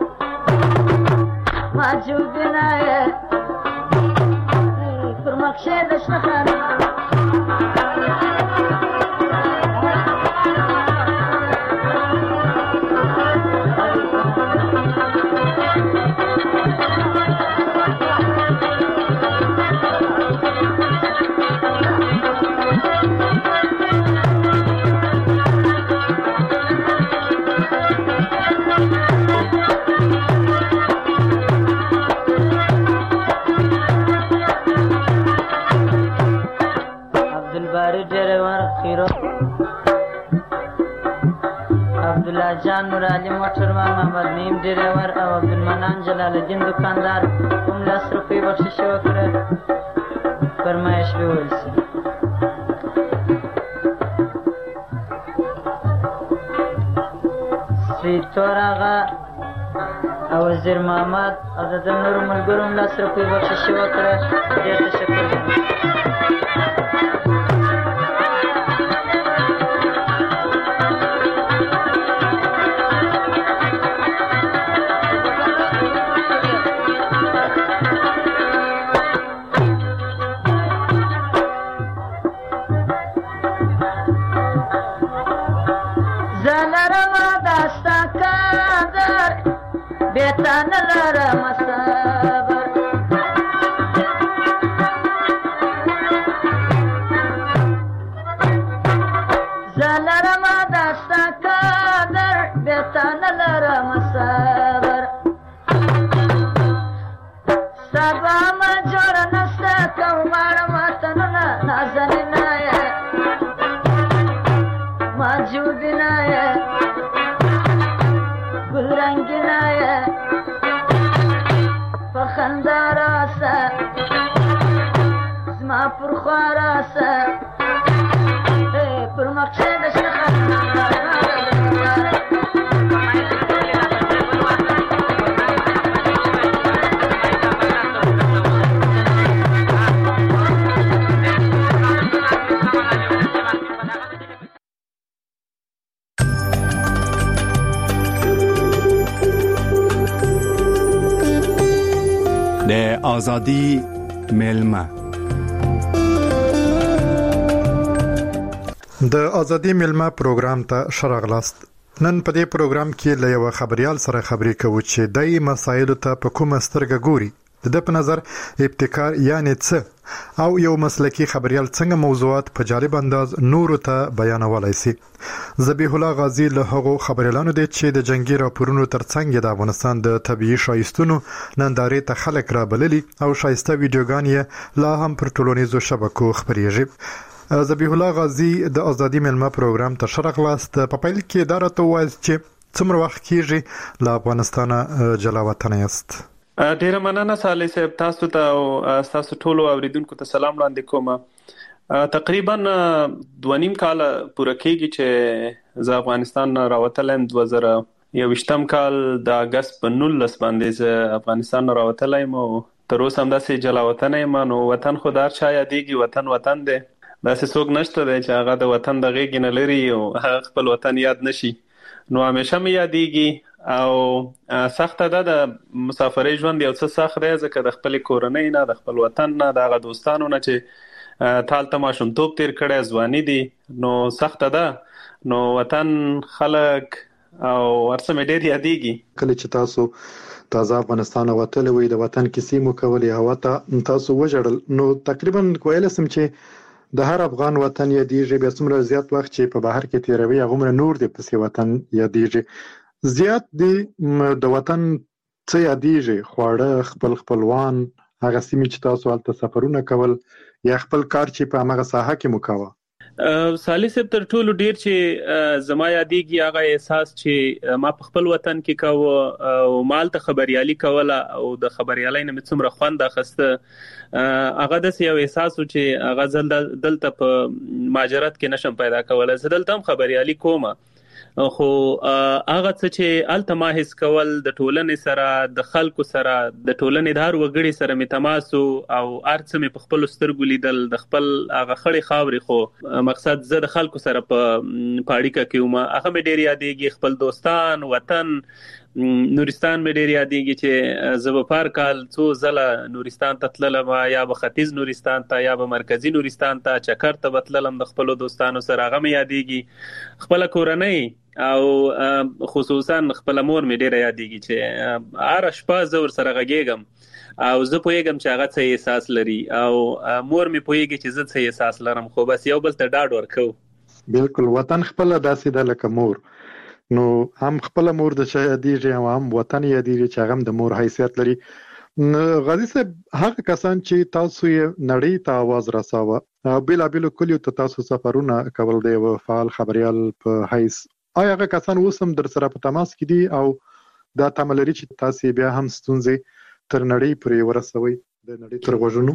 محجوبینه یې پر مخ کښېنه شنه خالونه عبدالله جان نور علي موټروان محمد نعیم ډریور او عبدالمنان جلال الدین دکاندار هم لس روپۍ بخشش وکړه فرمایش وویل شي سید تور آغا او وزیر محمد او د ده نورو ملګرو هم لس روپۍ بخشش وکړه ډېر تشکر بیتان لرم صبر زلرم دستا قدر بیتان لرم صبر سبا مجور نستا کومار متننا نازنینا یه موجودینا یه گل رنگینا یه فخنده راسه زما پر خوا راسه پر مخشه دشنه د آزادی میلمه د آزادی میلمه پروګرام ته شرغلاست نن په دې پروګرام کې له یو خبريال سره خبرې کوو چې دای مسایلو ته په کومه سترګه ګوري. د په نظر ابتکار یعنی څه او یو مسلکی خبريال څنګه موضوعات په جالب انداز نور ته بیانولای شي. ذبیح الله غازی له هغو خبريالانو دی چې د جنگي راپورونو ترڅنګ د افغانستان د طبيعي شایستونو نندارې ته خلک را بللي او شایسته ویډیوګان یې لا هم پر ټولنیزو شبکو خبريږي. ذبیح الله غازی د ازادي ملما پروګرام ته شرق لاست په پیل کې دا راته وایي چې څومره وخت کېږي له افغانستانه جلا وطن یاست. ډیره مننه صالح صاحب، تاسو ته او تاسو ټولو اوریدونکو ته سلام وړاندې کوم. تقریبا دوه نیم کال پوره کېږي چې زه افغانستان راوتلم. دوه زره یوویشتم کال د اګست په نولس باندې زه افغانستان راوتلی یم او تر اوسه همداسې جلا وطن یم. نو وطن خو د هر چا یادېږي، وطن وطن دی، داسې څوک نشته دی چې هغه د وطن د غېږې نه لري او هغه خپل وطن یاد نشي. نو همیشه مې یادېږي او سخته ده د مسافرۍ ژوند یو څه سخت دی، ځکه د خپل کورنۍ نه، د خپل وطن نه، د هغه دوستانو نه چې تال ته ماشومتوب تیر کړی، ځواني دي، نو سخته ده. نو وطن، خلک او ورڅه مې ډېر یادېږي. کله چې تاسو تازه افغانستان وتلی وئ د وطن کیسې مو کولې، هوا ته تاسو وژړل، نو تقریبا کویلی سم چې د هر افغان وطن یادېږي. بیا څومره زیات وخت چې په بهر کې تیروي هغومره نور د پسې وطن یادېږي. زیات دی د وطن څه یادېږي؟ خواړه، خپل خپلوان، هغه سیمې چې تاسو هلته سفرونه کول یا خپل کار چې په همغه ساحه کې مو کاوه؟ صالح صاحب، تر ټولو ډیر چې زما یادېږي هغه احساس چې ما په خپل وطن کې کاوه او ما هلته خبریالي کوله او د خبریالۍ نه مې څومره خوند اخیسته. هغه داسې یو احساس و چې هغه زه دلته په مهاجرت کې نشم پیدا کولی. زه دلته هم خبریالي کوم، خو هغه څه چې هلته ما حس کول د ټولنې سره، د خلکو سره، د ټولنې د هر وګړي سره مې تماس او هر څه مې په خپلو سترګو لیدل، د خپل هغه خړې خاورې، خو مقصد زه د خلکو سره په اړیکه کې وم، هغه مې ډېر یادېږي. خپل دوستان، وطن، نورستان مې ډېر یادېږي چې زه به په هر کال څو ځله نورستان ته تللم، یا به ختیځ نورستان ته یا به مرکزي نورستان ته چکر ته به تللم د خپلو دوستانو سره، هغه مې یادېږي. خپله کورنۍ او خصوصا خپل مور مې ډیره یادېږي چې هر شپه زه ورسره غږېږم او زه پوهېږم چې هغه څه احساس لري او مور مې پوهېږي چې زه څه احساس لرم، خو بس یو بل ته ډاډ ورکوو. بالکل، وطن خپله داسې ده لکه مور. نو هم خپله مور د چا یادېږي او هم وطن یادېږي چې هغه هم د مور حیثیت لري. غازي صاحب، هغه کسان چې تاسو یې نړۍ ته آواز رساوه او بېلابېلو کلیو ته تاسو سفرونه کول د یوه فعال خبریال په حیث، آیا هغه کسان اوس هم در سره په تماس کې دي او دا تمه لري چې تاسو بیا هم ستونزې تر نړۍ پورې ورسوئ، د نړۍ تر غوږونو؟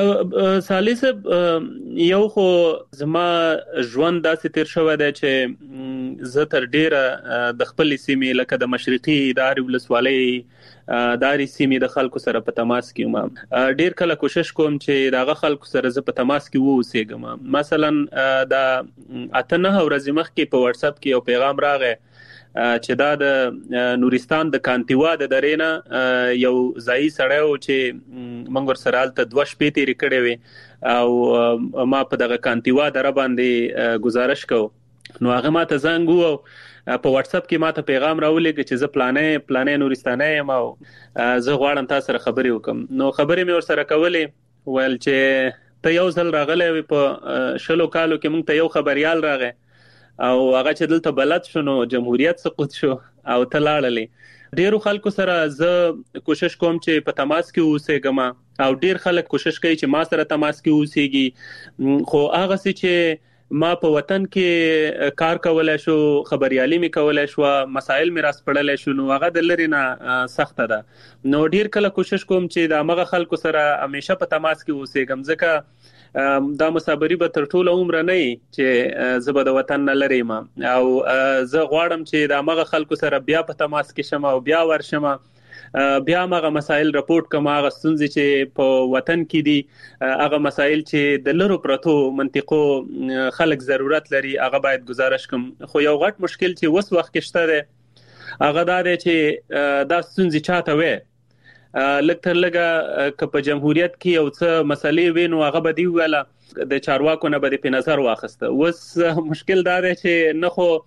صالح صاحب، یو خو زما ژوند داسې تیر شوی دی چې زه تر ډیره د خپلې سیمې لکه د مشرقي د هرې ولسوالۍ د هرې سیمې د خلکو سره په تماس کې یم. ډیر کله کوشش کوم چې د هغه خلکو سره زه په تماس کې واوسېږم. مثلا د اته نهه ورځې مخکې په واتس اپ کې یو پیغام راغی چې دا د نورستان د کانتیوا د درې نه یو ځایي سړی و چې موږ ورسره هلته دوه شپې تېرې کړې وې او ما په دغه کانتیوا دره باندې گزارش کو. نو هغه ما ته زنګ ووهه په واتس اپ کې ما ته پیغام راولېږه چې زه پلانې پلانې نورستانی یم او زه غواړم تا سره خبرې وکړم. نو خبرې مې ورسره کولې، ویل چې ته یو ځل راغلی وې په شلو کالو کې، موږ ته یو خبریال راغی او هغه چې دلته بلد شو نو جمهوریت سقوط شو او ته لاړلې. ډیرو خلکو سره زه کوشش کوم چې په تماس کې اوسېږم او ډیر خلک کوشش کوي چې ما سره تماس کې اوسېږي، خو هغه څه چې ما په وطن کې کار کولای شو، خبریالي مې کولای شو، مسائل مې راسپړلی شو، نو هغه د لرې نه سخته ده. نو ډیر کله کوشش کوم چې د همغه خلکو سره همیشه په تماس کې اوسېږم، ځکه دا مسافري به تر ټوله عمره نه وي چې زه به د وطن نه لرې یم او زه غواړم چې د همغه خلکو سره بیا په تماس کې شم او بیا ورشم، بیا هغه مسائل راپورټ کوم، هغه ستونزې چې په وطن کې دي، هغه مسائل چې د لرو پرتو منطقو خلک ضرورت لري، هغه باید گزارش کوم. خو یو غټ مشکل چې اوس وخت کې شته دی هغه دا دی چې دا ستونزې چاته وي. لږ تر لږه که په جمهوریت کې یو څه مسلې وي نو هغه به دې وویله، د چارواکو نه به دې په نظر واخیسته. اوس مشکل دا دی چې نه خو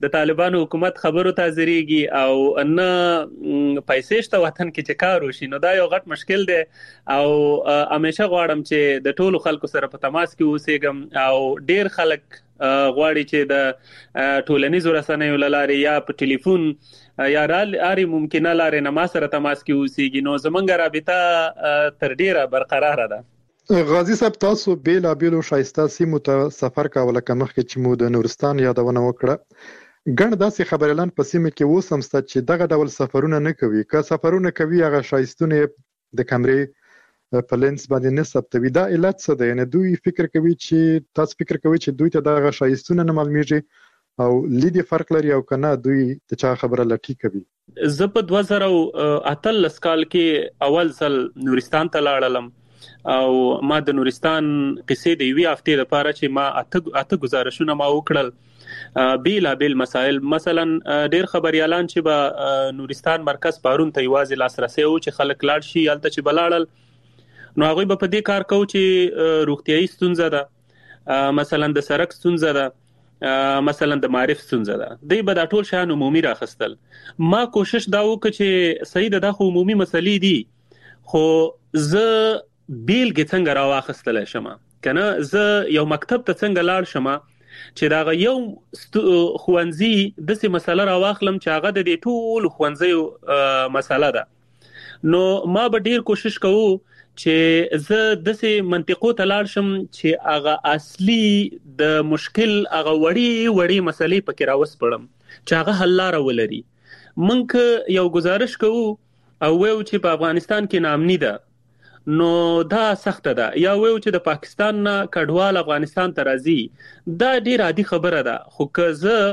د طالبانو حکومت خبرو ته ځریږي او نه پیسې شته وطن کې چې کار وشي، نو دا یو غټ مشکل دی. او همیشه غواړم چې د ټولو خلکو سره په تماس کې اوسېږم او ډیر خلک غواړي چې د ټولنیزو رسنیو له لارې یا په ټلیفون یا لارې ممکنه لارې نه ما سره تماس کې اوسېږي، نو زمونږ رابطه تر ډیره برقراره ده. غازي صاحب، تاسو بیلابیلو شایسته سیمو ته سفر کاوه، لکه مخکې چې مو د نورستان یادونه وکړه. ګڼ داسې خبریالان په سیمه کې اوس هم شته چې دغه ډول سفرونه نه کوي، که سفرونه کوي هغه شایستونه د کمرې په لینس باندې نه ثبتوي. دا علت څه دی؟ یعنې دوی فکر کوي چې تاسو فکر کوي چې دوی ته دغه شایستونه نه معلومیږي او لیدي فرق لري او کنه دوی د چا خبره لټي کوي؟ زه په دوه زره اتلس کال کې اول ځل نورستان ته لاړم او ما د نورستان قصې د یوې هفتې لپاره چې ما اته اته گزارشونه ما وکړل بیلا بیل مسائل. مثلا ډیر خبريالان چې به نورستان مرکز پارون ته یوازې لاسرسي او چې خلک لاړ شي الته چې بلاړل، نو هغه به په دې کار کوي چې روغتيایي ستونزه ده، مثلا د سړک ستونزه ده، مثلا د معرف ستونزه ده، دوی به دا ټول شیان عمومي راخستل. ما کوشش دا وکړ چې صحیح ده، دا خو عمومي مسلې دي، خو زه بیلګې څنګه راواخستل شم، کنه زه یو مکتب ته څنګه لاړ شم چې دا یو خوانزي د څه مسله راواخلم چې هغه د دې ټول خوانزي مسله ده. نو ما به ډیر کوشش کوو چې زه د څه منطقو ته لاړ شم چې هغه اصلي د مشکل هغه وړي وړي مسلې پکې راوسپړم چې هغه حل لاره ولري. مونږ یو گزارش کوو او وایو چې په افغانستان کې ناامني ده، نو دا سخت ده، یا وایو چې د پاکستان نه کډوال افغانستان ته راځي، دا ډیر عادي خبره ده. خو که زه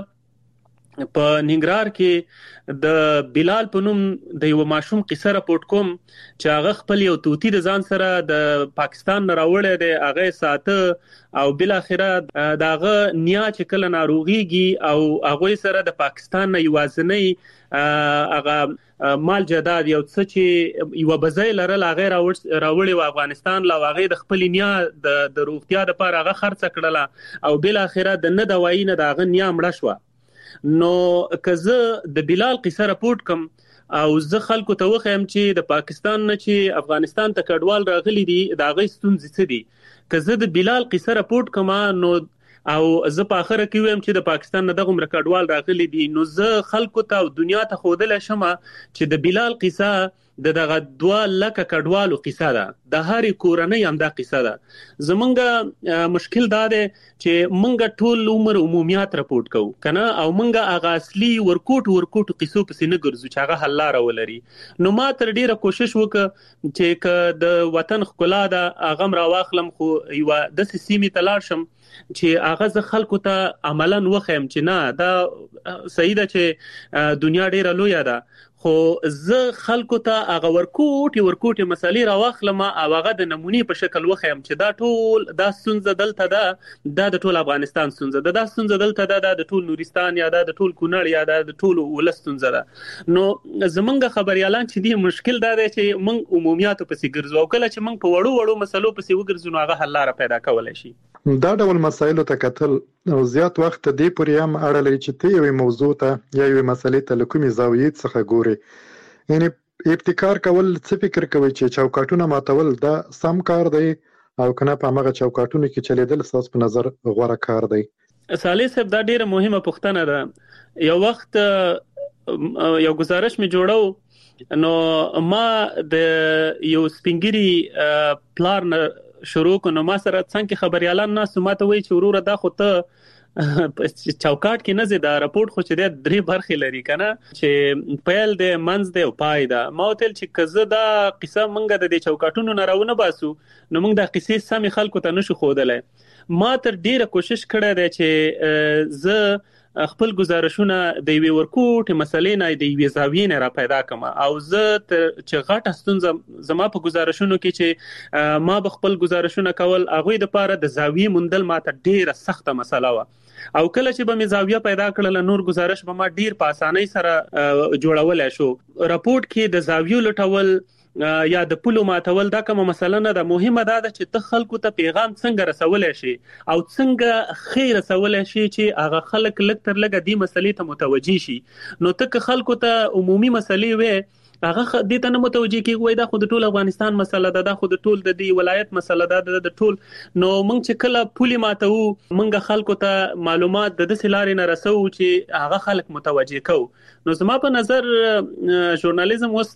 په ننګرهار کې د بلال په نوم د یو ماشوم قصه راپورټ کوم چې هغه خپل یو توتی د ځان سره د پاکستان نه راوړی دی، هغه ساته او بل اخره داغه نیا چې کله ناروغيږي او هغه سره د پاکستان نه یوازنۍ هغه مال جداد یو څه چې یو بځای لرل هغه راوړی و افغانستان لا هغه د خپل نیا د روغتیا لپاره هغه خرڅ کړله او بل اخره د نه دوايي نه داغه نیا مړه شو. نو که زه د بلال قصه راپورټ کوم او زه خلکو ته وخیم چې د پاکستان نه چې افغانستان ته کډوال راغلي دي دا غي ستونزې څه دي، که زه د بلال قصه راپورټ کوم نو او زه په اخره کې ویم چې د پاکستان نه دغه کډوال راغلي دي، نو زه خلکو ته او دنیا ته خودل شم چې د بلال قصه د دغه دوا لکه کډوالو قصه ده، د هرې کورنۍ هم دا قصه ده. زمونږ مشکل دا دی چې مونږ ټول عمر عمومیات راپورټ کوو کنه او مونږ هغه اصلي ورکوټ ورکوټ قصو پسې نه ګرځو چې هغه حل لاره ولري. نو ما تر ډیره کوشش وکړ چې ک د وطن ښکلا ده هغه را واخلم، خو یو د سیمې ته لاړ شم چې هغه ز خلکو ته عملاً وخیم چې نه دا صحیح ده چې دنیا ډیره لوی ده، خو زه خلکو ته هغه ورکوټي ورکوټي مسالې راواخلم او هغه د نمونې په شکل وخیم چې دا ټول دا ستونزه دلته ده، دا د ټول افغانستان ستونزه ده، دا ستونزه دلته ده، دا د ټول نورستان یا دا د ټول کونړ یا دا د ټول ولس ستونزه ده. نو زمونږ خبريالان چې دی مشکل دا دی چې مونږ عمومیاتو پسې ګرځو او کله چې مونږ په وړو وړو مسلو پسې وګرځو نو هغه حل لاره پیدا کولای شي. دا ډول مسایلو ته کتل او زیات وخت دې پورې هم اړه لري چې ته یوې موضوع ته یا یوې مسلې ته له کومې زاویې څخه ګوري. یعنی ابتکار کول څه فکر کوي چې چوکاټونه ماتول دا سم کار دی او کنه په هغه چوکاټونو کې چلیدل ستاسو په نظر غوره کار دی؟ صالح صاحب دا ډیره مهمه پوښتنه ده. یو وخت یو گزارش می جوړو نو ما د یو سپینګری پلان شروع کنو، ما سره څنګه خبريالان نه سماته وای چې وروره دا خو ته چوکاټ کې نه زه دا راپورټ خو چې د درې برخې لري کنه چې پیل د منځ د پای دا ما وتل چې کزه دا قصه منګه د چوکاټونو نه راونه باسو نو موږ د قصې سمې خلکو ته نشو خودلای. ما تر ډیره کوشش کړې ده چې زه خپل گزارشونه د یوې ورکوټ مسلې نه د یوې زاویې نه را پیدا کړم او زه چې غټه ستونزه زما په گزارشونو کې چې ما به خپل گزارشونه کول هغه د پاره د زاویې مندل ماته ډیره سخته مسله و او کله چې به مې زاویه پیدا کړل نور گزارش به ما ډیر په اسانۍ سره جوړولای شو. راپورټ کې د زاویو لټول یا د پولو ماتول دا کومه مسله نه ده. مهمه دا ده چې ته خلکو ته پیغام څنګه رسولای شي او څنګه خیر رسولای شي چې هغه خلک لږ تر لږه دې مسلې ته متوجي شي. نو ته که خلکو ته عمومي مسلې وې هغه دې ته نه متوجي کیږي وای دا خو د ټول افغانستان مسله ده، دا خو د ټول د دې ولایت مسله ده د ټول. نو موږ چې کله پولي ماتو موږ خلکو ته معلومات د دې لارې نه رسو چې هغه خلک متوجي کو. نو زما په نظر ژورنالیزم اوس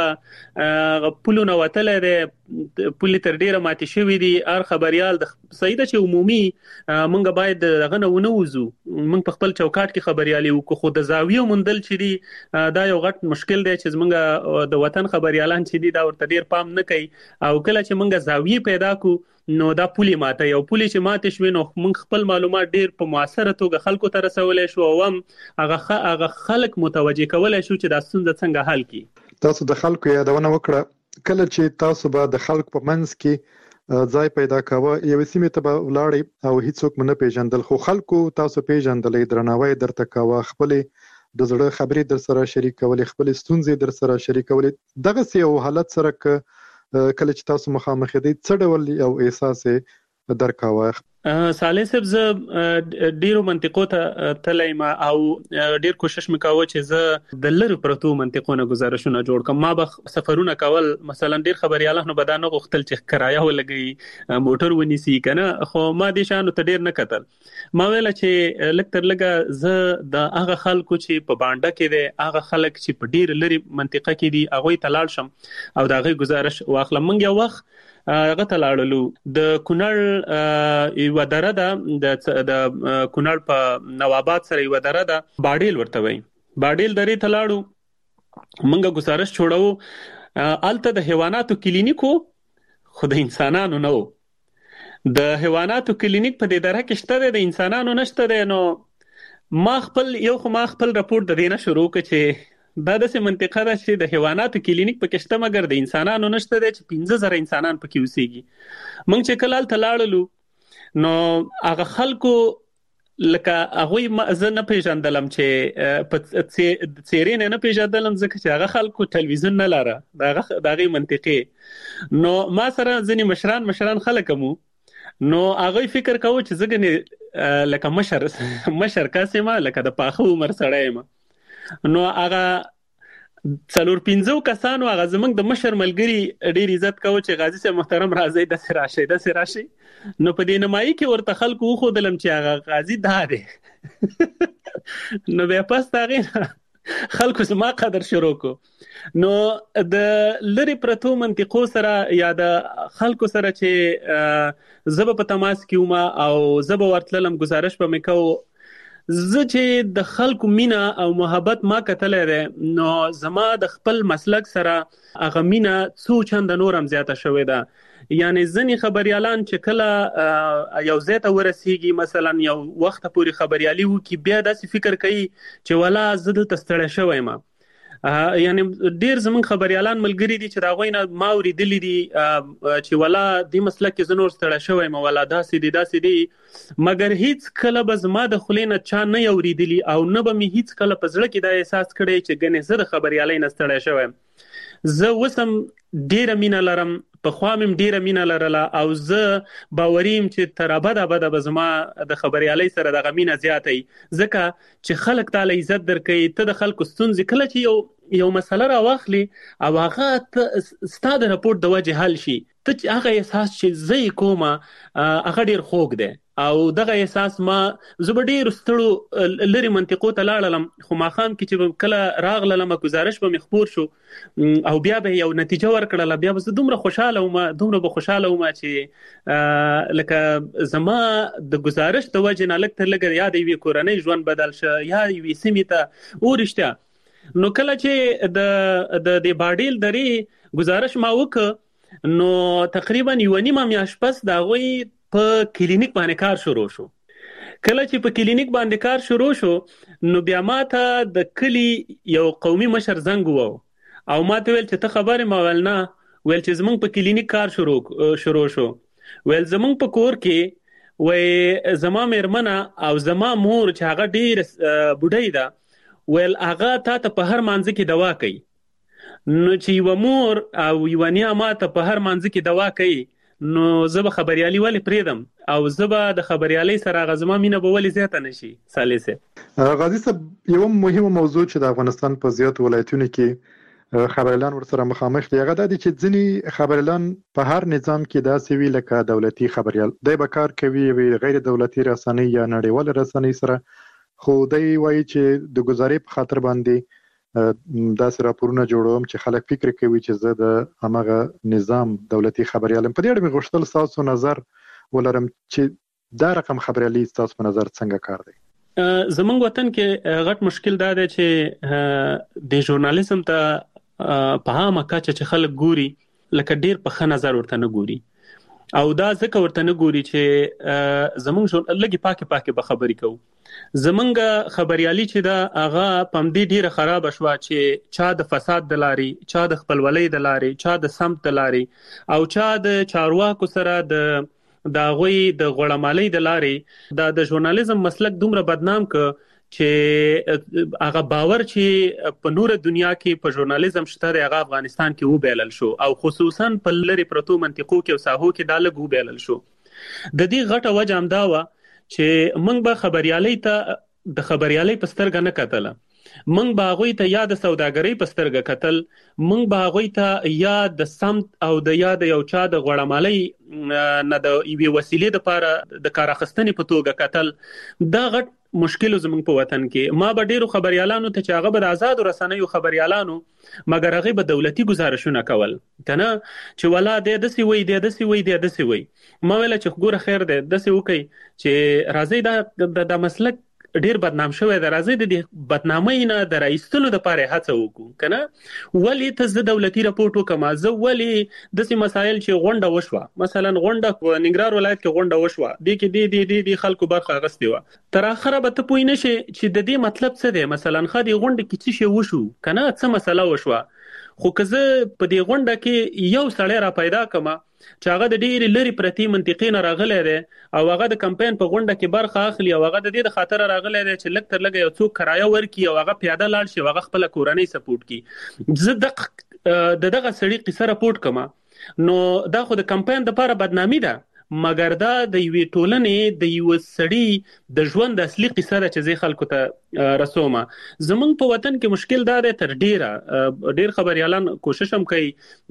دغه پولو نه وتلی دی، پولي تر ډیره ماتې شوي دي. هر خبریال د صحیح ده چې عمومي موږ باید دغه نه ونه وځو، موږ په خپل چوکاټ کې خبریالي وکړو، خو د زاویو موندل چې دي دا یو غټ مشکل دی چې زموږ د وطن خبریالان چې دي دا ورته ډیر پام نه کوي. او کله چې موږ زاویې پیدا کو نو دا پولي ماته یو پولي چې ماته شوي نو موږ خپل معلومات ډیر په موثره توګه خلکو ته رسولای شو او هم هغه هغه خلک متوجي کولای شو چې دا ستونزه څنګه حل کړي. تاسو د خلکو یادونه وکړه کله چې تاسو به د خلکو په منځ کې ځای پیدا کاوه یو سیمه ته به ولاړی او هیڅوک نه پیژندل، خو خلکو تاسو پیژندلې، درناوی درته کاوه، خپل د زړه خبرې در سره شریکولې، خپل ستونزې در سره شریکولې. دغه سی یو حالت سره ک کله چې تاسو مخامخ دي څه ډول یو احساس درکاوه؟ صالح صاحب زه ډیرو منطقو ته تلم او ډیر کوشش وکاوه چې زه د لری پرتو منطقونو گزارشونه جوړ کړم. ما به سفرونه کول، مثلا ډیر خبريالانو به دا نه غوښتل چې کرایه ولګي موټر ونیسي کنه، خو ما دې شانو ته ډیر نه کتل. ما ویل چې لکه تر لګه زه د هغه خلکو چې په باندې کې دي، هغه خلک چې په ډیر لری منطقه کې دي هغه ته لاړ شم او دا غي گزارش واخلم. منګ یو وخت هغه ته لاړلو د کونړ یو دره ده، د کونړ په نواباد سره یو دره ده، باډیل ورته وایي. باډیل درې ته لاړو، منګه گزارش جوړو. الته د حیواناتو کلینیکو خو د انسانانو نه و. د حیواناتو کلینیک په دې دره کې شته دی، د انسانانو نشته دی. نو ما خپل یو خو ما خپل راپور د دې نه شروع کړ چې دا داسې منطقه ده چې د حیواناتو کلینیک پکې شته مګر د انسانانو نشته دی چې پنځه زره انسانان پکې اوسېږي. موږ چې کله هلته لاړلو نو هغه خلکو لکه هغوی زه نه پیژندلم چې په څیرې نه نه پیژندلم ځکه چې هغه خلکو تلویزیون نه لاره د هغې منطقې. نو ما سره ځینې مشران مشران خلک هم نو هغوی فکر کوو چې زه ګنې لکه مشر مشر کس یم، لکه د پاخه عمر سړی یم. نو هغه څلور پنځو کسانو هغه زمونږ د مشر ملګري ډیر عزت کوو چې غازی صاحب محترم راځي داسې راشي داسې راشي. نو په دې نمایي کې ورته خلکو وښودلم چې هغه غازی دا دی. نو بیا پس هغې خلکو زما قدر شروع کو. نو د لری پرتو منطقو سره یا د خلکو سره چې زه به په تماس کې وم او زه به ورتللم گزارش به مې کوو، زه چې د خلکو مینا او محبت ما کتلی دی نو زما د خپل مسلک سره هغه مینا څو چنده نور هم زیاته شوې ده. یعنی ځینې خبریالان چې کله یو ځای ته ورسیږي، مثلا یو وخت پورې خبریالي وکړي، بیا داسې فکر کوي چې ولا زه دلته ستړی شوی یم. یعنی ډیر زمونږ خبریالان ملګري دي چې د هغوی نه ما اورېدلي دي چې ولا دې مسلک کې زه نور ستړی شوی یم، ولا داسې دي داسې دي، مګر هیڅ کله به زما د خولې نه چا نه اورېدلي او نه به مې هیڅ کله په زړه کې دا احساس کړی چې ګنې زه د خبریالۍ نه ستړی شوی یم. زه اوس هم ډیره مینه لرم، پخوا مې هم ډیره مینه لرله او زه باوري یم چې تر ابده ابده به زما د خبریالۍ سره دغه مینه زیاته وي، ځکه چې خلک تاله عزت درکوي. ته د خلکو ستونزې کله چې یو یو مسله راواخلي او هغه ستا د راپورټ د وجې حل شي، ته هغه احساس چې زه یې کومه هغه ډیر خوږ دی. او دغه احساس ما زه به ډېرو ستړو لرې منطقو ته لاړلم، خو ماښام کې چې کله راغللم گزارش به مې خپور شو او بیا به یو نتیجه ورکړله، بیا به زه دومره خوشحاله وم دومره به خوشحاله وم چې لکه زما د گزارش د وجې نه لږ تر لږه یا د یوې کورنۍ ژوند بدل شه یا یوې سیمې ته ورشته. نو کله چې د د باډیل درې گزارش ما وکړ نو تقریبا یوه نیمه میاشت پس د هغوی په کلینیک باندې کار شروع شو. کله چې په کلینیک باندې کار شروع شو نو بیا ما ته د کلی یو قومي مشر زنګ وو او ما ته ویل چې ته خبر ما ویل نه، ویل چې زمونږ په کلینیک کار شروع شروع شو، ویل زمونږ په کور کې وی زما میرمنه او زما مور چې هغه ډیر بوډۍ ده، ویل هغه تا ته په هر مانځ کې دوا کوي. نو چې یو مور او یو نیا ماته په هر منځ کې دوا کوي نو زه به خبريالي ولې پریدم او زه به د خبريالي سره غزما مینه به ولې زیاته نشي. سالسه غازی صاحب یو مهمه موضوع چې د افغانستان په زیات ولایتونو کې خبريالان ورسره مخامخ دي هغه د دې چې ځینی خبريالان په هر نظام کې داسې وی لکه دولتي خبريال د به کار کوي وی غیر دولتي رسنۍ یا نړیوال رسنۍ سره خو دوی وایي چې د گزارې په خاطر باندې داسې راپورونه جوړوم چې خلک فکر کوي چې زه د همغه نظام دولتي خبريالم. په دې اړه مې غوښتل تاسو نظر ولرم چې دا رقم خبريالي تاسو په نظر څنګه کار دی؟ زمونږ وطن کې غټ مشکل دا دی چې د ژورنالیزم ته په هغه کچه چې خلک ګوري لکه ډیر په ښه نظر ورته نه ګوري او دا ځکه ورته نه ګوري چې زمونږ لګي پاکي پاکي به خبري کوو. زمونږ خبريالي چې دا هغه پم دې ډیره خراب شوه چې چا د فساد د لاري چا د خپلولۍ د لاري چا د سمت د لاري او چا د چارواکو سره د دا غوي د غړمالۍ د لاري دا د ژورنالیزم مسلک دومره بدنام ک چې هغه باور چې په نور دنیا کې په ژورنالیزم شته دی هغه افغانستان کې وبېلل شو او خصوصا په لری پروتو منطقو کې او ساحو کې دا لګ وبېلل شو. د دې غټه وجه هم دا و چې موږ به خبريالي ته د خبريالي په سترګه نه کتل، موږ به هغوی ته یا د سوداګرۍ په سترګه کتل، موږ به هغوی ته یا د سمت او د یا د یو چا د غړمالۍ نه د یوې وسیلې لپاره د کار اخیستنې په توګه کتل. دا غټ مشکل زموږ په وطن کې. ما به ډیرو خبريالانو ته چې هغه به د آزاد رسنیو خبريالانو مګر هغه به دولتي گزارشونه کول کنه چې ولا د دسي وي د دسي وي د دسي وي ما ویل چې ګوره خیر ده دسي وکي چې راځي دا د مسلک ډیر بدنام شوی دی، راځي د دې بدنامۍ نه د راایستلو لپاره هڅه وکړو کنه. ولې ته د دولتي راپورټ وکما زه ولې د سي مسایل چې غونډه وشوه مثلا غونډه په ننګرهار ولایت کې غونډه وشوه د کې د دې د خلکو برخه غستې و تر اخره به ته پوی نشي چې د دې مطلب څه دی. مثلا خدي غونډه کې څه شی وشو کنه څه مسله وشوه خو که زه په دې غونډه کې یو سړی را پیدا کما چې هغه د ډېری لري پرتی منطقې نه راغلی دی او هغه د کمپاین په غونډه کې برخه اخلي او هغه د دې د خاطر راغلی دی چې لږ تر لږه یو څوک کرایه ورکړي او هغه پیاده لاړ شي او هغه خپله کورنۍ سپورټ کړي، زه د دغه سړي قصه راپورټ کما نو دا خو د کمپاین دپاره بدنامي ده مګر دا د یوې ټولنې د یو سړي د ژوند اصلي قصه ده چې زه خلکو ته رسومه. زمونږ په وطن کې مشکل دا دی تر ډیره ډیر خبريالان کوشش هم کوي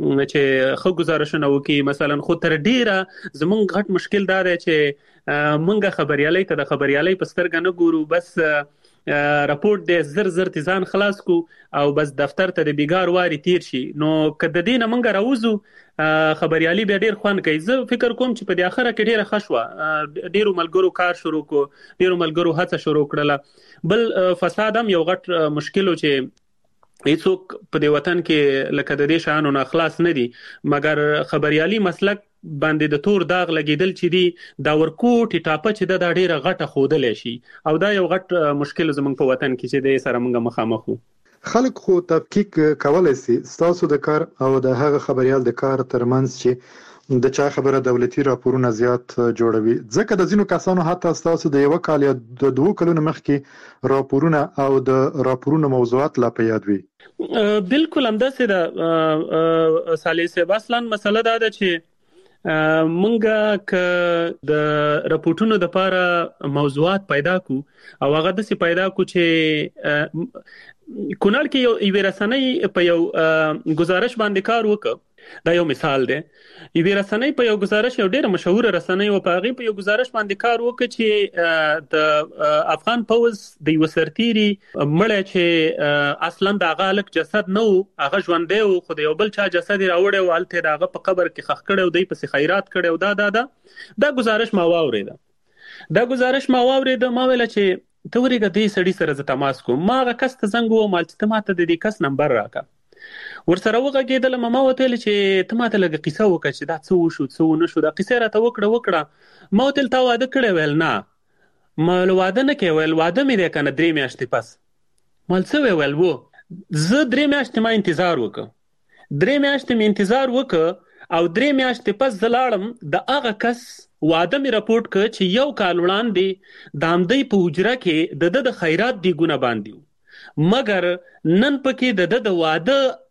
چې خو گزارشونه وکړي مثلا خو تر ډیره زمونږ غټ مشکل دا دی چې مونږه خبريالي ته د خبريالي په سترګه نه ګورو، بس راپورټ دې زر زر تیزان خلاص کو او بس دفتر ته د بیګار واري تیر شي. نو کده دینه مونږ راوځو خبريالي به ډیر خوان کوي. زه فکر کوم چې په دې اخره کې ډیره خښوه ډیرو ملګرو کار شروع کو ډیرو ملګرو هڅه شروع کړله. بل فساد هم یو غټ مشکل و چې هیڅوک په دې وطن کې لکه د دې شانو نه خلاص نه دي مګر خبريالي مسلک باندې د تور داغ لګیدل چې دی دا ورکوټ ټاپه چې د ډیره غټه خودلې شي او دا یو غټ مشکل زموږ په وطن کې چې د سره موږ مخامخ وو. خلک خو تفکیک کولای شي تاسو د کار او د هغه خبريال د کار ترمنځ چې د چا خبره دولتي راپورونه زیات جوړوي ځکه د ځینو کسانو حتی تاسو د یو کال یا د دوه کلونو مخکې راپورونه او د راپورونو موضوعات لا په یاد وي. بالکل همداسې ده سالسه اصلا مسله دا ده چې مونږه ک د راپورټونو د لپاره موضوعات پیدا کو او هغه د سي پیدا کو چې کونړ کې یو ایوه رسنۍ په یو گزارش باندې کار وکړ. دا یو مثال دی. ایوه رسنۍ په یو گزارش یو ډېر مشهور رسنۍ او په هغه په یو گزارش باندې کار وکړ چې د افغان پوز د یو سرتيري مړ چې اصلا د هغه لک جسد نو هغه ژوندې او خو د یو بل چا جسد راوړی او الته دغه په قبر کې خخ کړي او دای په خیرات کړي او دا دا دا دا گزارش ما واورید. دا گزارش ما واورید ما ویل چې توريګه دې سړي سره ز تماس کوم ما هغه کس ته زنګ و مال چې ماته د دې کس نمبر راکا ورسره وغږېدل ما وته چې ته ماته لګه قصه وکړه چې دا څه وشو څه نه شو دا قصه راته وکړه وکړه ما وته تا واده کړې ویل نه مال واده نه کې ویل واده مې ده کنه درې میاشتې پس مال څه ویل وو زه درې میاشتې ما انتظار وکړ درې میاشتې مې انتظار وکړ او درې میاشتې پس زلاړم د هغه کس واده مې راپورټ کړ چې یو کال وړاندې د همدې په حجره کې د د خیرات دی ګونه باندې مګر نن پکې د د واده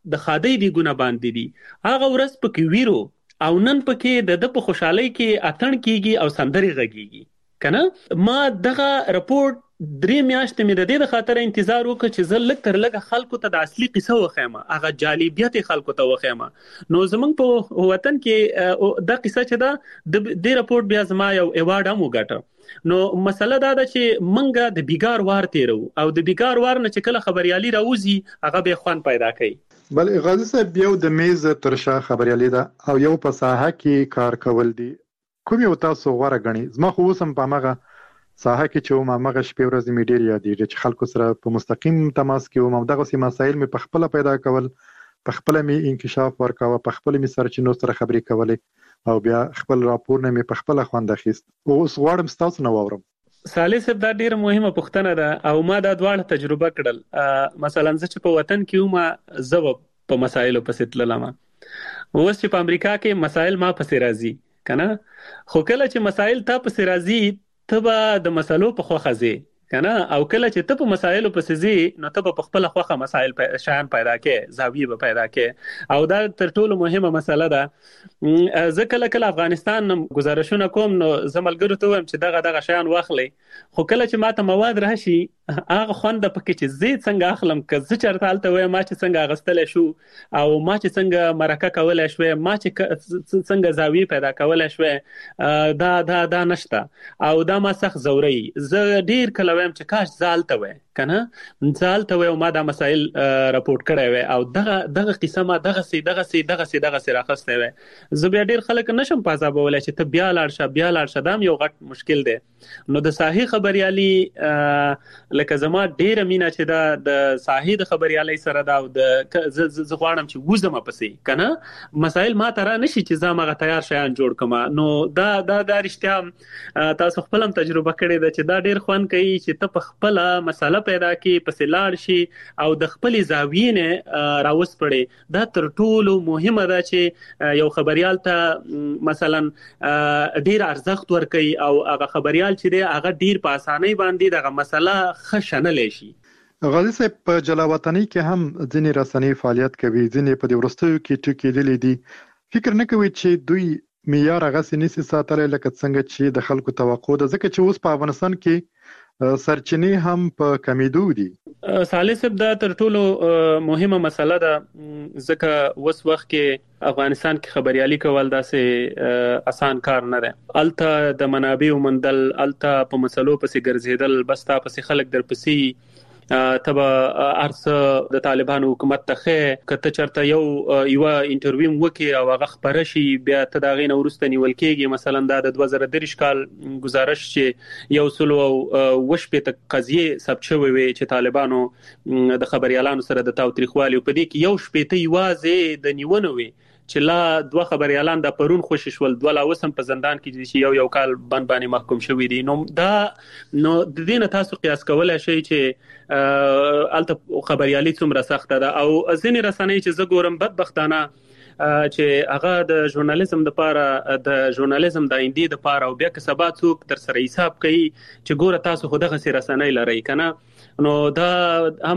د خادي دیګونه باندې دي هغه ورځ پکې ویرو او نن پکې د د په خوشحالي کې اتن کیږي او سندري غږیږي کنه ما دغه رپورت درې میاشتې مې د دې د خاطر انتظار وکړ چې زه لږ تر لږه خلکو ته د اصلي قصه وخیمه هغه جالبیت خلکو ته وخیمه نو زمونږ په وطن کې د قصه چې دا د دې رپورت بیا زما یو ایوارډ هم وګټه نو مسله دا ده چې منګه د بیګار وار تیرو او د بیګار وار نه چې کله خبريالي راوځي هغه به خوان پیدا کوي بل غازی صاحب یو د میز ترشا خبريالي ده او یو په ساحه کې کار کول دي کوم یو تاسو غوړه غني زما خو وسم په ماغه ساحه کې چې ما مغه شپې ورځې می ډیر یادېږي چې خلکو سره په مستقیم تماس کې وم دغه سي مسایل می په خپل پیدا کول په خپل می انکشاف ورکاوه په خپل می سرچینو سره خبرې کولې او بیا خپل راپور نه می په خپل خوند اخیست او اوس غواړم تاسو نو اورم صالح صاحب دا ډیره مهمه پوښتنه ده او ما دا دواړه تجربه کړل مثلا زه چې په وطن کې وم زه په مسایلو پسې تللم اوس چې په امریکا کې مسایل ما پسې راځي کنه خو کله چې مسایل تا پسې راځي ته به د مسلو په خوخه ځي کنه او کله چې ته په مسایلو پسې ځي نو ته په خپل خوخه مسایل شان پیدا کې زاویه به پیدا کې او دا تر ټولو مهمه مسله ده زه کله کله افغانستان گزارشونه کوم نو زملګرو ته وایم چې دغه دغه شان واخلي خو کله چې ماته مواد راشي هغه خوند پکې چې زه څنګه اخلم که زه چرته الته وایم ما چې څنګه غستل شو او ما چې څنګه مرکه کولای شو ما چې څنګه زاویه پیدا کولای شو دا دا دا نشته او دا ما سخت زوري زه ډیر کله وایم چې کاش زالته وای کنه زالته وای او ما دا مسائل راپورټ کړی وای او دغه دغه قصه ما دغه سي دغه سي دغه سي دغه سي راخسته وای زه بیا ډیر خلک نشم پازابولای چې ته بیا لاړ شه بیا لاړ شه دا یو غټ مشکل دی نو د صحیح خبريالي لکه زما ډیره مینا چې دا د صحیح خبريالي سره دا او د ز غواړم چې وزم پسې کنه مسائل ما ترا نشي چې زما تیار شیان جوړ کما نو دا دا د رښتیا تاسو خپل هم تجربه کړې ده چې دا ډیر خوان کوي چې ته په خپل مسله پیدا کې پسې لاړ شي او د خپل زاویې نه راوس پړي دا تر ټولو مهمه ده چې یو خبريال ته مثلا ډیر ارزښت ورکړي او هغه خبريال چې دی هغه ډیر په اسانۍ باندې دغه مسله خشنه لشي غازی صاحب په جلاوطنۍ کې هم ځینې رسنۍ فعالیت کوي ځینې په دې ورستیو کې ټکی دي دي فکر نه کوي چې دوی معیار هغه سنسي ساتل لکه څنګه چې د خلکو توقع ده ځکه چې اوس په افغانستان کې سرچینې هم په کمیدو دي صالح صاحب دا تر ټولو مهمه مسله ده ځکه وس وخت کې افغانستان کې خبريالي کول داسې آسان کار نه ده الته د منابع ومندل الته په مسلو پسې ګرځیدل بس تا پسې خلک در پسې تبا ارسه د طالبانو حکومت ته کته چرته یو یو انټرویو وکي او هغه خبره شي بیا ته دا غي نورسته نیول کېږي مثلا د دوه زره درې کال گزارش چې یو سلو وش په قضیه ثبت شوی وي چې طالبانو د خبريالانو سره د تاوتریخوالي په دې کې یو شپې ته یوازې د نیونه وي چې لا دوه خبريالان د پرون خوشی شول دوه لا وسم په زندان کې چې یو یو کال بند باندې محکوم شوی دي نو دا نو د دې نه تاسو قیاس کولای شئ چې الته خبريالي څومره سخت ده او ځینې رسنۍ چې زه ګورم بدبختانه چې هغه د ژورنالیزم د پاره د ژورنالیزم د ایندې د پاره او بیا که سبا څوک در سره حساب کوي چې ګوره تاسو خو دغه سي رسنۍ لري کنه نو دا هم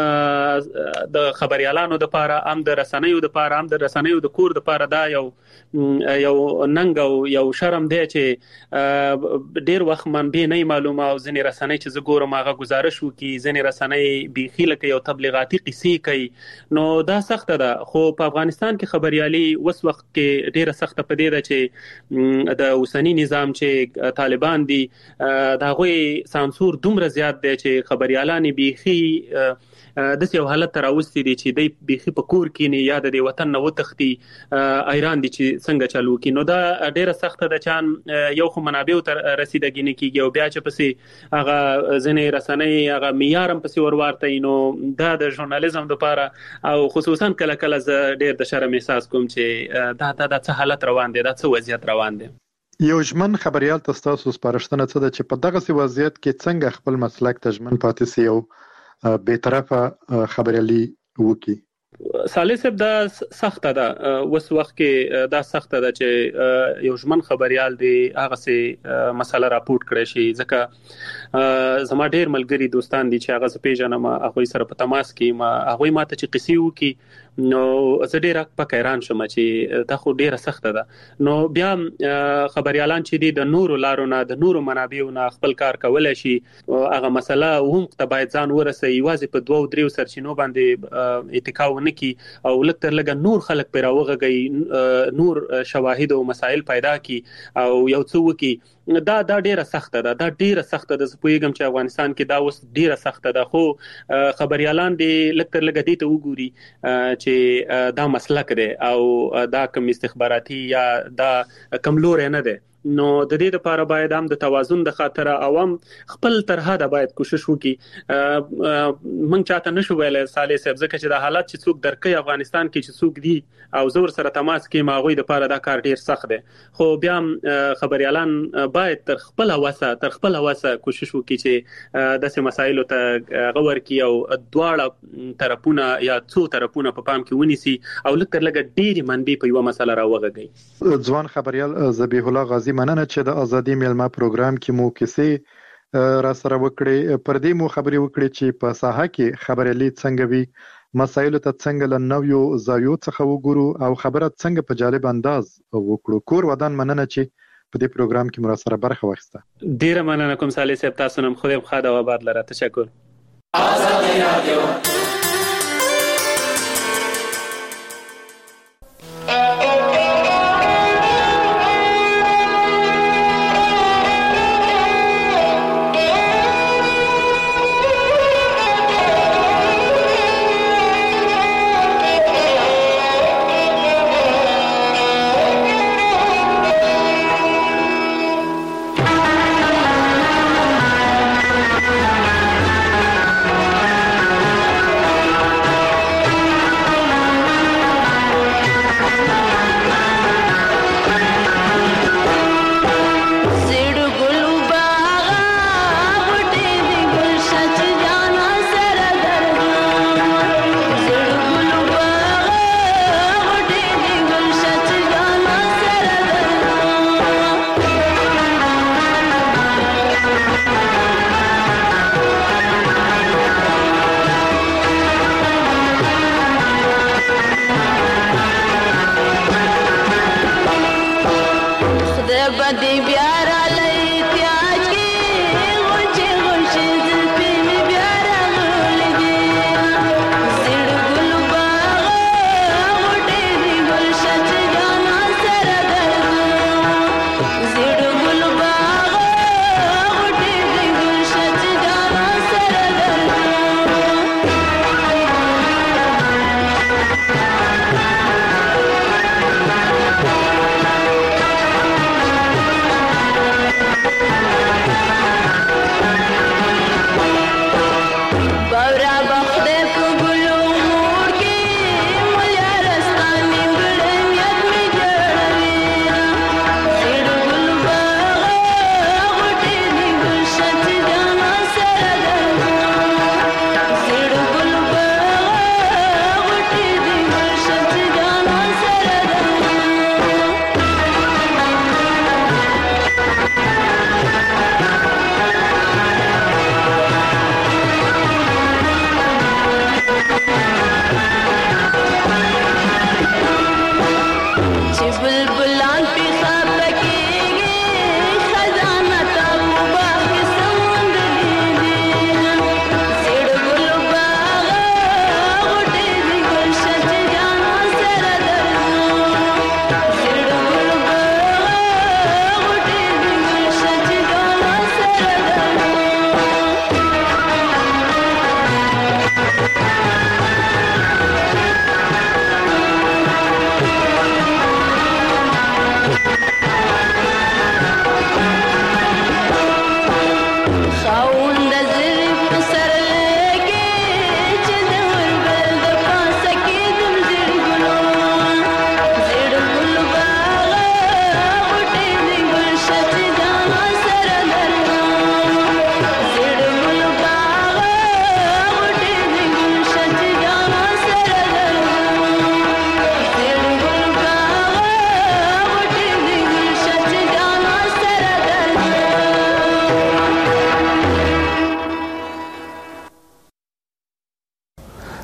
د خبريالانو د پاره هم د رسنیو د پاره هم د رسنیو د کور د پاره دا یو یو ننګ او یو شرم دی چې ډیر وخت منبع نه معلومه او ځنې رسنۍ چې زه ګورم هغه گزارش وکي ځنې رسنۍ بيخي لکه یو تبلیغاتي قصې کوي نو دا سخت ده خو په افغانستان کې خبريالي وس وخت کې ډیره سخت پدې ده چې د اوسنی نظام چې طالبان دي دا غوي سانسور دومره زیات دی چې خبريالي لانی بيخي د یو حالت تراوستي دي چې د بيخي په کور کې نه یاد دي وطن نو تختی ایران دي چې څنګه چالو کی نو دا ډیره سخت ده چې یو خو منابع تر رسیدګی نه کیږي او بیا چې پسې هغه ځنې رسنۍ هغه معیارم پسې ورورته نو دا د ژورنالیزم لپاره او خصوصا کله کله ز ډیر د شرم احساس کوم چې دا دا د حالت روان دي دا څه وضعیت روان دي یو ژمن خبريال تاسو سپارښتنه څه ده چې په دغه سی وضعیت کې څنګه خپل مسلک ته ژمن پاتې سي او به طرفه خبريالي وکي صالح صاحب دا سخت ده وس وخت کې دا سخت ده چې یو ژمن خبريال دی هغه سي مسله راپورټ کړی شي ځکه زما ډیر ملګری دوستان دي چې هغه پیژنم هغه سره په تماس کې ما هغه ماته چې قصې وکي نو زه ډیر په حیران شوم چې دا خو ډیره سخت ده. نو بیا خبريالان چې دي د نورو لارو نه د نورو منابعو نه خپل کار کولای شي هغه مسله هم ته باید ځان ورسي یوازې په دوه درې سرچینو باندې اتکا ونه کی او لکتر لګ نور خلک پیراوغه نور شواهد او مسائل پیدا کی او یو څه وکي دا دا ډیره سخت ده دا ډیره سخت ده زه پوهیږم چې افغانستان کې دا اوس ډیره سخت ده خو خبريالان دي لکتر لګ دي ته وګوري چې دا مسلک دی او دا کوم استخباراتي یا دا کم لور نه ده. نو د دې لپاره باید هم د توازن د خاطر عوام خپل ترحه د باید کوشش وکړي. مونږ چاته نشو ویلای صالح صاحب ځکه چې د حالات چې څوک درکې افغانستان کې چې څوک دي او زور سره تماس کې ماغوي د لپاره دا کار ډیر سخت دی خو بیا خبريالان باید تر خپل واسه تر خپل واسه کوشش وکړي چې د سه مسایلو ته غور کی او دواړه طرفونه یا څو طرفونه په پام کې ونیسي او لکه لګ ډیر منبي په یو مسله راوغږي. ځوان خبريال ذبیح الله غازی مننه چې د ازادي میلمه پروګرام کې مو کیسې را سره وکړي پر دې مو خبري وکړي چې په ساحه کې خبريالي څنګه وي مسایل ته څنګه له نویو زاویو څخه وګورو او خبره څنګه په جالب انداز وکړو. کور ودان مننه چې په دې پروګرام کې مو سره برخه واخیسته. ډیره مننه کوم صالح صاحب تاسو نن خو دې خاده و آباد لره تشکر. ازادي رادیو